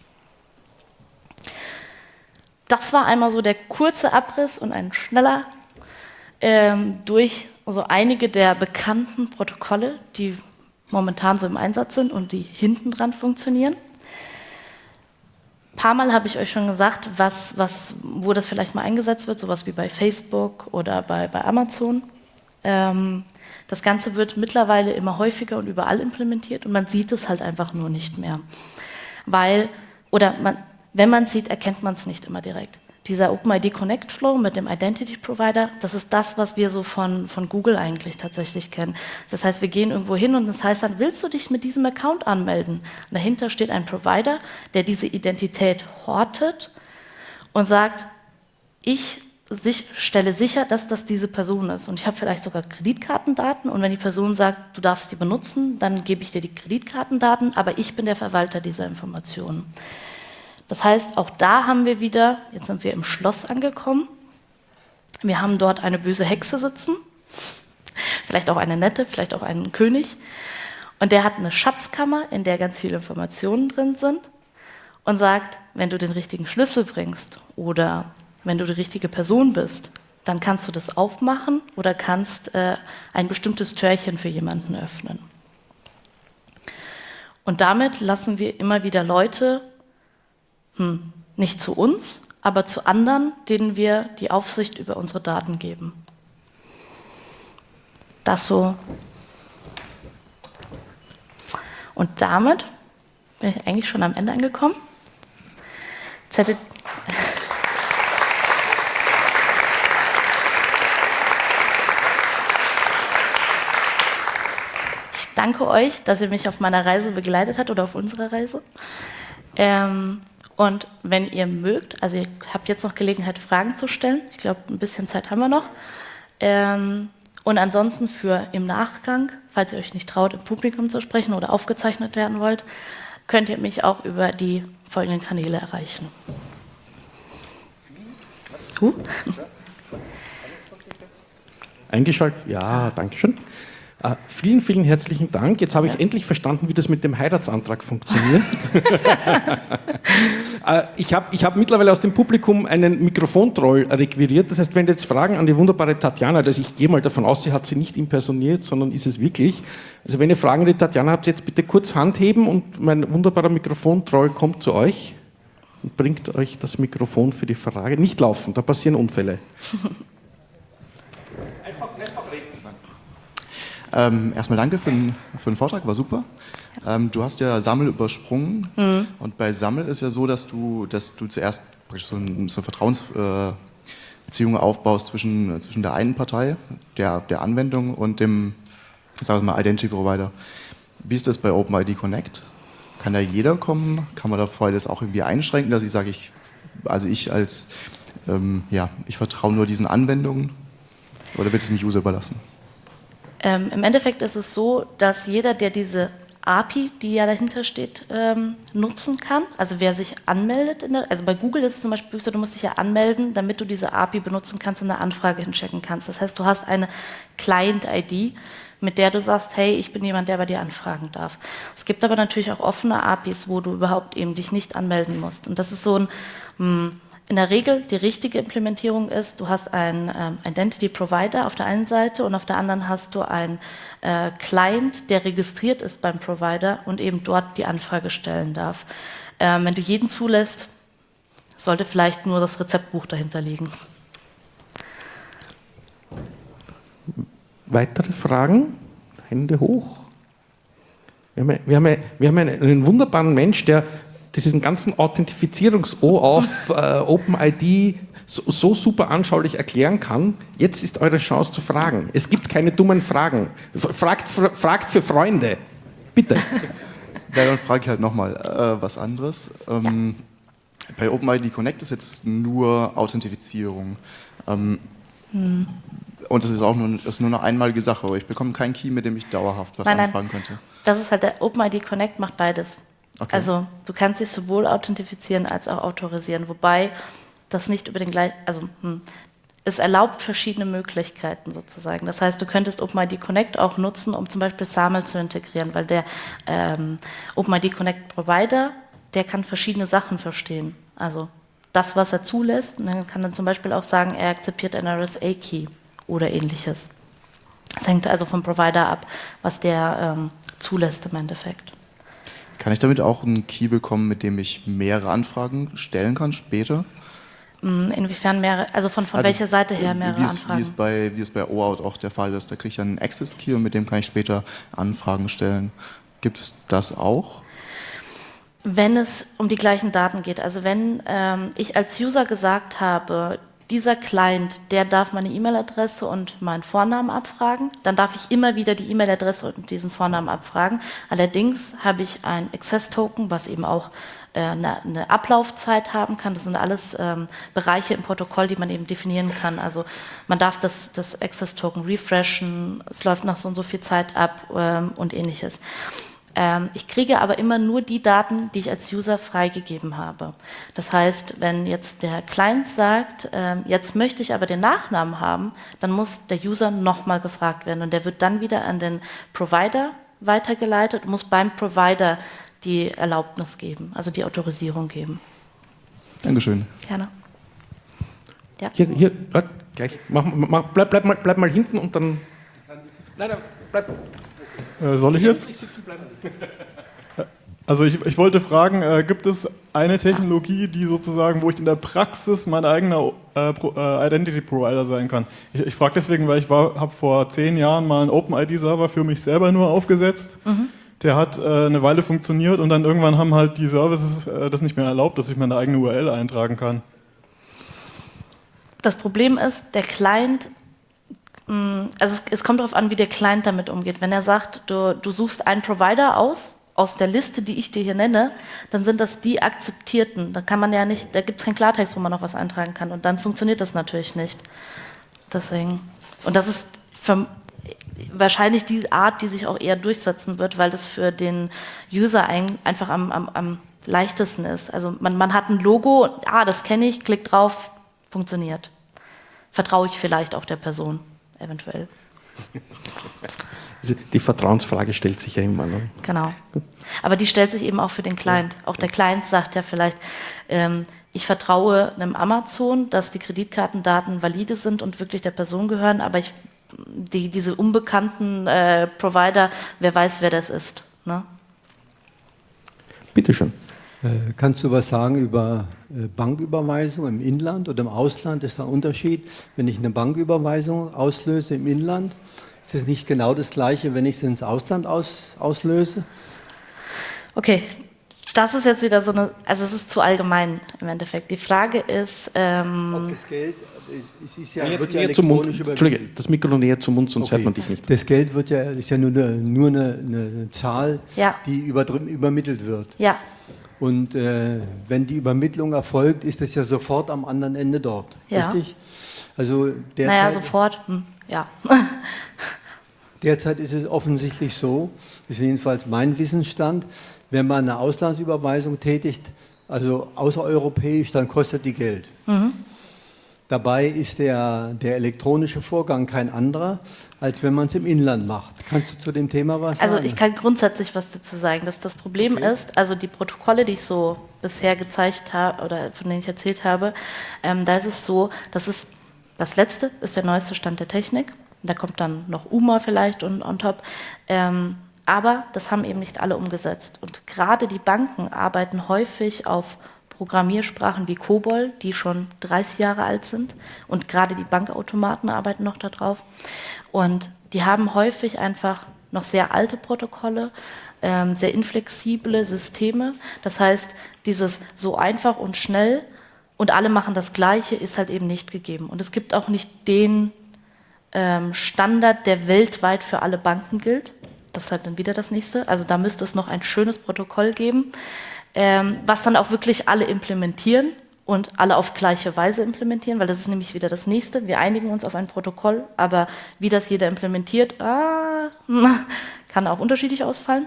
Das war einmal so der kurze Abriss und ein schneller durch so einige der bekannten Protokolle, die momentan so im Einsatz sind und die hinten dran funktionieren. Ein paar Mal habe ich euch schon gesagt, wo das vielleicht mal eingesetzt wird, sowas wie bei Facebook oder bei Amazon. Das Ganze wird mittlerweile immer häufiger und überall implementiert, und man sieht es halt einfach nur nicht mehr. Wenn man es sieht, erkennt man es nicht immer direkt. Dieser OpenID Connect Flow mit dem Identity Provider, das ist das, was wir so von Google eigentlich tatsächlich kennen. Das heißt, wir gehen irgendwo hin und das heißt dann, willst du dich mit diesem Account anmelden? Und dahinter steht ein Provider, der diese Identität hortet und sagt, ich stelle sicher, dass das diese Person ist. Und ich habe vielleicht sogar Kreditkartendaten, und wenn die Person sagt, du darfst die benutzen, dann gebe ich dir die Kreditkartendaten, aber ich bin der Verwalter dieser Informationen. Das heißt, auch da haben wir wieder, jetzt sind wir im Schloss angekommen, wir haben dort eine böse Hexe sitzen, vielleicht auch eine nette, vielleicht auch einen König, und der hat eine Schatzkammer, in der ganz viele Informationen drin sind, und sagt, wenn du den richtigen Schlüssel bringst oder wenn du die richtige Person bist, dann kannst du das aufmachen oder kannst ein bestimmtes Türchen für jemanden öffnen. Und damit lassen wir immer wieder Leute nicht zu uns, aber zu anderen, denen wir die Aufsicht über unsere Daten geben. Das so. Und damit bin ich eigentlich schon am Ende angekommen. Ich danke euch, dass ihr mich auf meiner Reise begleitet habt oder auf unserer Reise. Und wenn ihr mögt, also ihr habt jetzt noch Gelegenheit, Fragen zu stellen. Ich glaube, ein bisschen Zeit haben wir noch. Und ansonsten für im Nachgang, falls ihr euch nicht traut, im Publikum zu sprechen oder aufgezeichnet werden wollt, könnt ihr mich auch über die folgenden Kanäle erreichen. Eingeschaltet? Ja, danke schön. Vielen, vielen herzlichen Dank. Jetzt habe ich endlich verstanden, wie das mit dem Heiratsantrag funktioniert. Ich hab mittlerweile aus dem Publikum einen Mikrofontroll requiriert. Das heißt, wenn jetzt Fragen an die wunderbare Tatjana, also ich gehe mal davon aus, sie hat sie nicht impersoniert, sondern ist es wirklich. Also wenn ihr Fragen an die Tatjana habt, jetzt bitte kurz Hand heben, und mein wunderbarer Mikrofontroll kommt zu euch und bringt euch das Mikrofon für die Frage. Nicht laufen, da passieren Unfälle. Einfach reden. Erstmal danke für den Vortrag, war super. Du hast ja Sammel übersprungen, und bei Sammel ist ja so, dass du zuerst so eine Vertrauensbeziehung aufbaust zwischen der einen Partei, der Anwendung, und dem, sagen wir mal, Identity Provider. Wie ist das bei OpenID Connect? Kann da jeder kommen? Kann man da vorher das auch irgendwie einschränken, dass ich sage, ich vertraue nur diesen Anwendungen, oder wird es dem User überlassen? Im Endeffekt ist es so, dass jeder, der diese API, die ja dahinter steht, nutzen kann, also wer sich anmeldet, also bei Google ist es zum Beispiel so, du musst dich ja anmelden, damit du diese API benutzen kannst und eine Anfrage hinschicken kannst. Das heißt, du hast eine Client-ID, mit der du sagst, hey, ich bin jemand, der bei dir anfragen darf. Es gibt aber natürlich auch offene APIs, wo du überhaupt eben dich nicht anmelden musst. Und das ist so in der Regel die richtige Implementierung ist, du hast einen Identity Provider auf der einen Seite und auf der anderen hast du einen Client, der registriert ist beim Provider und eben dort die Anfrage stellen darf. Wenn du jeden zulässt, sollte vielleicht nur das Rezeptbuch dahinter liegen. Weitere Fragen? Hände hoch. Wir haben einen wunderbaren Mensch, der diesen ganzen Authentifizierungs-O auf OpenID so super anschaulich erklären kann. Jetzt ist eure Chance zu fragen. Es gibt keine dummen Fragen. Fragt für Freunde. Bitte. Ja, dann frage ich halt nochmal was anderes. Bei OpenID Connect ist jetzt nur Authentifizierung. Und das ist auch nur eine einmalige Sache. Aber ich bekomme keinen Key, mit dem ich dauerhaft was anfragen könnte. Das ist halt der OpenID Connect macht beides. Okay. Also du kannst dich sowohl authentifizieren als auch autorisieren, wobei das nicht über den gleichen, es erlaubt verschiedene Möglichkeiten sozusagen. Das heißt, du könntest OpenID Connect auch nutzen, um zum Beispiel SAML zu integrieren, weil der OpenID Connect Provider, der kann verschiedene Sachen verstehen. Also das, was er zulässt, und dann kann dann zum Beispiel auch sagen, er akzeptiert einen RSA-Key oder ähnliches. Das hängt also vom Provider ab, was der zulässt im Endeffekt. Kann ich damit auch einen Key bekommen, mit dem ich mehrere Anfragen stellen kann später? Inwiefern mehrere, also von welcher Seite her mehrere Anfragen? Wie es bei OAuth auch der Fall ist. Da kriege ich dann einen Access Key und mit dem kann ich später Anfragen stellen. Gibt es das auch? Wenn es um die gleichen Daten geht, also wenn ich als User gesagt habe, dieser Client, der darf meine E-Mail-Adresse und meinen Vornamen abfragen, dann darf ich immer wieder die E-Mail-Adresse und diesen Vornamen abfragen. Allerdings habe ich ein Access-Token, was eben auch eine Ablaufzeit haben kann. Das sind alles Bereiche im Protokoll, die man eben definieren kann. Also man darf das Access-Token refreshen, es läuft nach so und so viel Zeit ab und ähnliches. Ich kriege aber immer nur die Daten, die ich als User freigegeben habe. Das heißt, wenn jetzt der Client sagt, jetzt möchte ich aber den Nachnamen haben, dann muss der User nochmal gefragt werden und der wird dann wieder an den Provider weitergeleitet und muss beim Provider die Erlaubnis geben, also die Autorisierung geben. Dankeschön. Gerne. Ja. Hier, gleich. Bleib mal hinten und dann... Nein, bleib... Soll ich jetzt? Also ich wollte fragen, gibt es eine Technologie, die sozusagen, wo ich in der Praxis mein eigener Identity Provider sein kann? Ich frage deswegen, weil ich habe vor 10 Jahren mal einen OpenID-Server für mich selber nur aufgesetzt. Der hat eine Weile funktioniert und dann irgendwann haben halt die Services das nicht mehr erlaubt, dass ich meine eigene URL eintragen kann. Das Problem ist, der Client, also es kommt darauf an, wie der Client damit umgeht. Wenn er sagt, du suchst einen Provider aus der Liste, die ich dir hier nenne, dann sind das die akzeptierten. Da kann man ja nicht, da gibt es keinen Klartext, wo man noch was eintragen kann und dann funktioniert das natürlich nicht. Deswegen. Und das ist wahrscheinlich die Art, die sich auch eher durchsetzen wird, weil das für den User einfach am leichtesten ist. Also man hat ein Logo, das kenne ich, klick drauf, funktioniert. Vertraue ich vielleicht auch der Person. Eventuell. Die Vertrauensfrage stellt sich ja immer. Ne? Genau. Aber die stellt sich eben auch für den Client. Auch der Client sagt ja vielleicht, ich vertraue einem Amazon, dass die Kreditkartendaten valide sind und wirklich der Person gehören, aber diese unbekannten Provider, wer weiß, wer das ist. Ne? Bitte schön. Kannst du was sagen über Banküberweisung im Inland oder im Ausland? Ist da ein Unterschied, wenn ich eine Banküberweisung auslöse im Inland? Ist es nicht genau das Gleiche, wenn ich es ins Ausland auslöse? Okay, das ist jetzt wieder also es ist zu allgemein im Endeffekt. Die Frage ist... Ob das Geld, es ist ja, wird ja zum Mund. elektronisch überwiesen. Entschuldige, das Mikro näher zum Mund, sonst hört man dich nicht. Das Geld ist ja nur eine Zahl, die übermittelt wird. Ja. Und wenn die Übermittlung erfolgt, ist es ja sofort am anderen Ende dort, richtig? Also sofort, ja. Derzeit ist es offensichtlich so, das ist jedenfalls mein Wissensstand, wenn man eine Auslandsüberweisung tätigt, also außereuropäisch, dann kostet die Geld. Dabei ist der elektronische Vorgang kein anderer, als wenn man es im Inland macht. Kannst du zu dem Thema was sagen? Also ich kann grundsätzlich was dazu sagen. Dass das Problem ist, also die Protokolle, die ich so bisher gezeigt habe oder von denen ich erzählt habe, da ist es so, das letzte ist der neueste Stand der Technik. Da kommt dann noch UMA vielleicht on top. Aber das haben eben nicht alle umgesetzt. Und gerade die Banken arbeiten häufig auf Programmiersprachen wie COBOL, die schon 30 Jahre alt sind. Und gerade die Bankautomaten arbeiten noch darauf. Und die haben häufig einfach noch sehr alte Protokolle, sehr inflexible Systeme. Das heißt, dieses so einfach und schnell und alle machen das Gleiche ist halt eben nicht gegeben. Und es gibt auch nicht den Standard, der weltweit für alle Banken gilt. Das ist halt dann wieder das Nächste. Also da müsste es noch ein schönes Protokoll geben, was dann auch wirklich alle implementieren und alle auf gleiche Weise implementieren, weil das ist nämlich wieder das Nächste. Wir einigen uns auf ein Protokoll, aber wie das jeder implementiert, kann auch unterschiedlich ausfallen.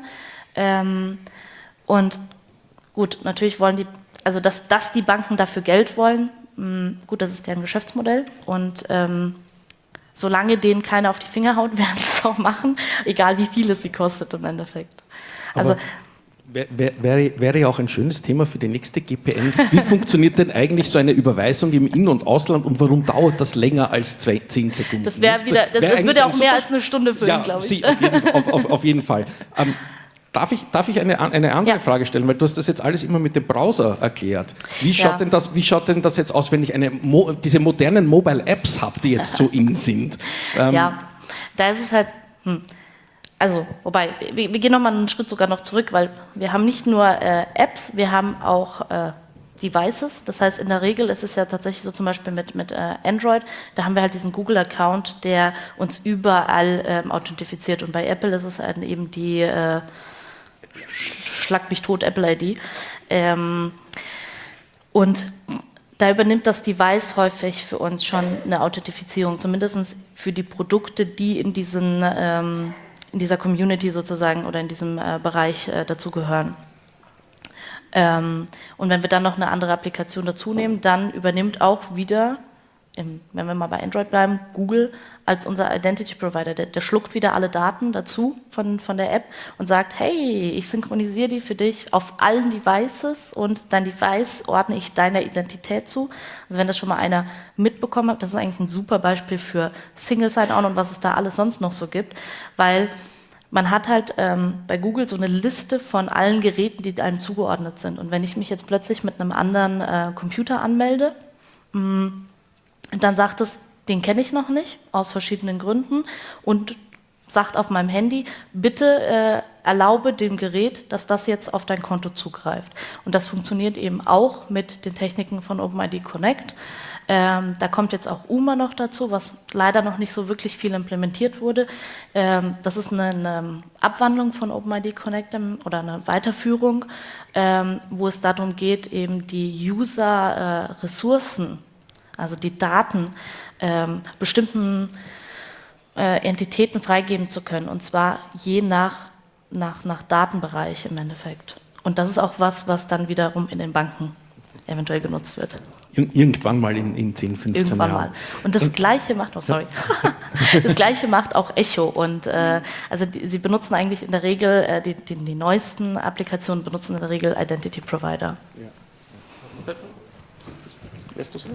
Und gut, natürlich wollen die, also dass die Banken dafür Geld wollen, gut, das ist deren Geschäftsmodell und solange denen keiner auf die Finger haut, werden sie es auch machen, egal wie viel es sie kostet im Endeffekt. Also wäre ja auch ein schönes Thema für die nächste GPN. Wie funktioniert denn eigentlich so eine Überweisung im In- und Ausland und warum dauert das länger als 10 Sekunden? Das würde auch mehr als eine Stunde füllen, glaube ich. Auf jeden Fall. Darf ich eine andere Frage stellen? Weil du hast das jetzt alles immer mit dem Browser erklärt. Wie schaut denn das jetzt aus, wenn ich diese modernen Mobile Apps habe, die jetzt so in sind? Ja, da ist es halt... Also, wobei, wir gehen nochmal einen Schritt sogar noch zurück, weil wir haben nicht nur Apps, wir haben auch Devices. Das heißt, in der Regel ist es ja tatsächlich so, zum Beispiel mit Android, da haben wir halt diesen Google-Account, der uns überall authentifiziert. Und bei Apple ist es halt eben die Schlag mich tot Apple-ID. Und da übernimmt das Device häufig für uns schon eine Authentifizierung, zumindest für die Produkte, die in dieser Community sozusagen oder in diesem Bereich dazugehören. Und wenn wir dann noch eine andere Applikation dazu nehmen, dann übernimmt auch wieder, wenn wir mal bei Android bleiben, Google als unser Identity Provider. Der schluckt wieder alle Daten dazu von der App und sagt, hey, ich synchronisiere die für dich auf allen Devices und dein Device ordne ich deiner Identität zu. Also wenn das schon mal einer mitbekommen hat, das ist eigentlich ein super Beispiel für Single Sign-On und was es da alles sonst noch so gibt, weil man hat halt bei Google so eine Liste von allen Geräten, die einem zugeordnet sind. Und wenn ich mich jetzt plötzlich mit einem anderen Computer anmelde, dann sagt es, den kenne ich noch nicht, aus verschiedenen Gründen, und sagt auf meinem Handy, bitte erlaube dem Gerät, dass das jetzt auf dein Konto zugreift. Und das funktioniert eben auch mit den Techniken von OpenID Connect. Da kommt jetzt auch UMA noch dazu, was leider noch nicht so wirklich viel implementiert wurde. Das ist eine Abwandlung von OpenID Connect oder eine Weiterführung, wo es darum geht, eben die User-Ressourcen, also die Daten, bestimmten Entitäten freigeben zu können, und zwar je nach Datenbereich im Endeffekt. Und das ist auch was dann wiederum in den Banken eventuell genutzt wird. Irgendwann mal in 10, 15 Irgendwann Jahren. Mal. Und das Gleiche macht, das Gleiche macht auch Echo. Und also sie benutzen eigentlich in der Regel, die neuesten Applikationen benutzen in der Regel Identity Provider. Ja. Weißt du so?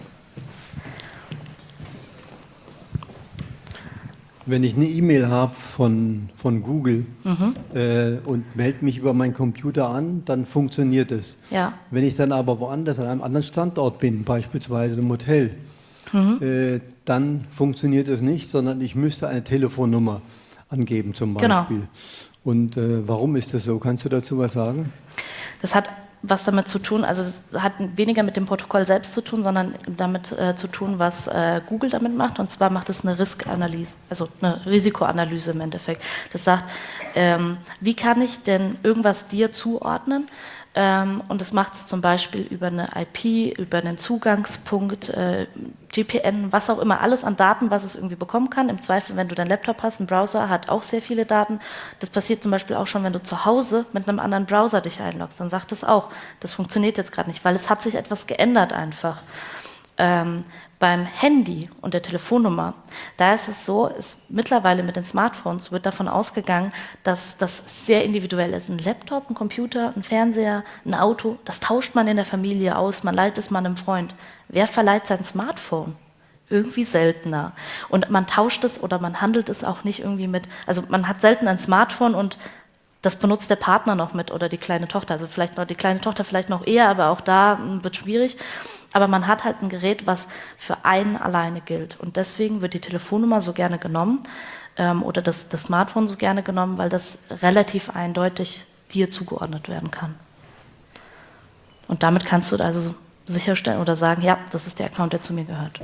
Wenn ich eine E-Mail habe von Google und melde mich über meinen Computer an, dann funktioniert es. Ja. Wenn ich dann aber woanders an einem anderen Standort bin, beispielsweise im Hotel, dann funktioniert es nicht, sondern ich müsste eine Telefonnummer angeben zum Beispiel. Genau. Und warum ist das so? Kannst du dazu was sagen? Das hat was damit zu tun, also es hat weniger mit dem Protokoll selbst zu tun, sondern damit zu tun, was Google damit macht. Und zwar macht es eine Risk-Analyse, also eine Risikoanalyse im Endeffekt. Das sagt, wie kann ich denn irgendwas dir zuordnen? Und das macht es zum Beispiel über eine IP, über einen Zugangspunkt, GPN, was auch immer, alles an Daten, was es irgendwie bekommen kann. Im Zweifel, wenn du deinen Laptop hast, ein Browser hat auch sehr viele Daten. Das passiert zum Beispiel auch schon, wenn du zu Hause mit einem anderen Browser dich einloggst. Dann sagt es auch, das funktioniert jetzt gerade nicht, weil es hat sich etwas geändert einfach. Beim Handy und der Telefonnummer, da ist es so, mittlerweile mit den Smartphones wird davon ausgegangen, dass das sehr individuell ist. Ein Laptop, ein Computer, ein Fernseher, ein Auto, das tauscht man in der Familie aus, man leiht es mal einem Freund. Wer verleiht sein Smartphone? Irgendwie seltener. Und man tauscht es oder man handelt es auch nicht irgendwie mit, also man hat selten ein Smartphone und das benutzt der Partner noch mit oder die kleine Tochter. Also vielleicht noch die kleine Tochter vielleicht noch eher, aber auch da wird es schwierig. Aber man hat halt ein Gerät, was für einen alleine gilt. Und deswegen wird die Telefonnummer so gerne genommen oder das Smartphone so gerne genommen, weil das relativ eindeutig dir zugeordnet werden kann. Und damit kannst du also sicherstellen oder sagen, ja, das ist der Account, der zu mir gehört.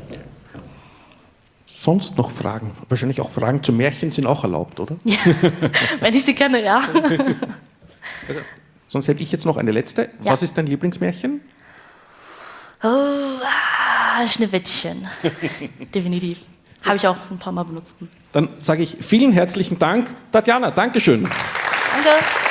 Sonst noch Fragen? Wahrscheinlich auch Fragen zu Märchen sind auch erlaubt, oder? Ja, wenn ich sie kenne, ja. Also, sonst hätte ich jetzt noch eine letzte. Ja. Was ist dein Lieblingsmärchen? Schneewittchen. Definitiv. Habe ich auch ein paar Mal benutzt. Dann sage ich vielen herzlichen Dank. Tatjana, Dankeschön. Danke.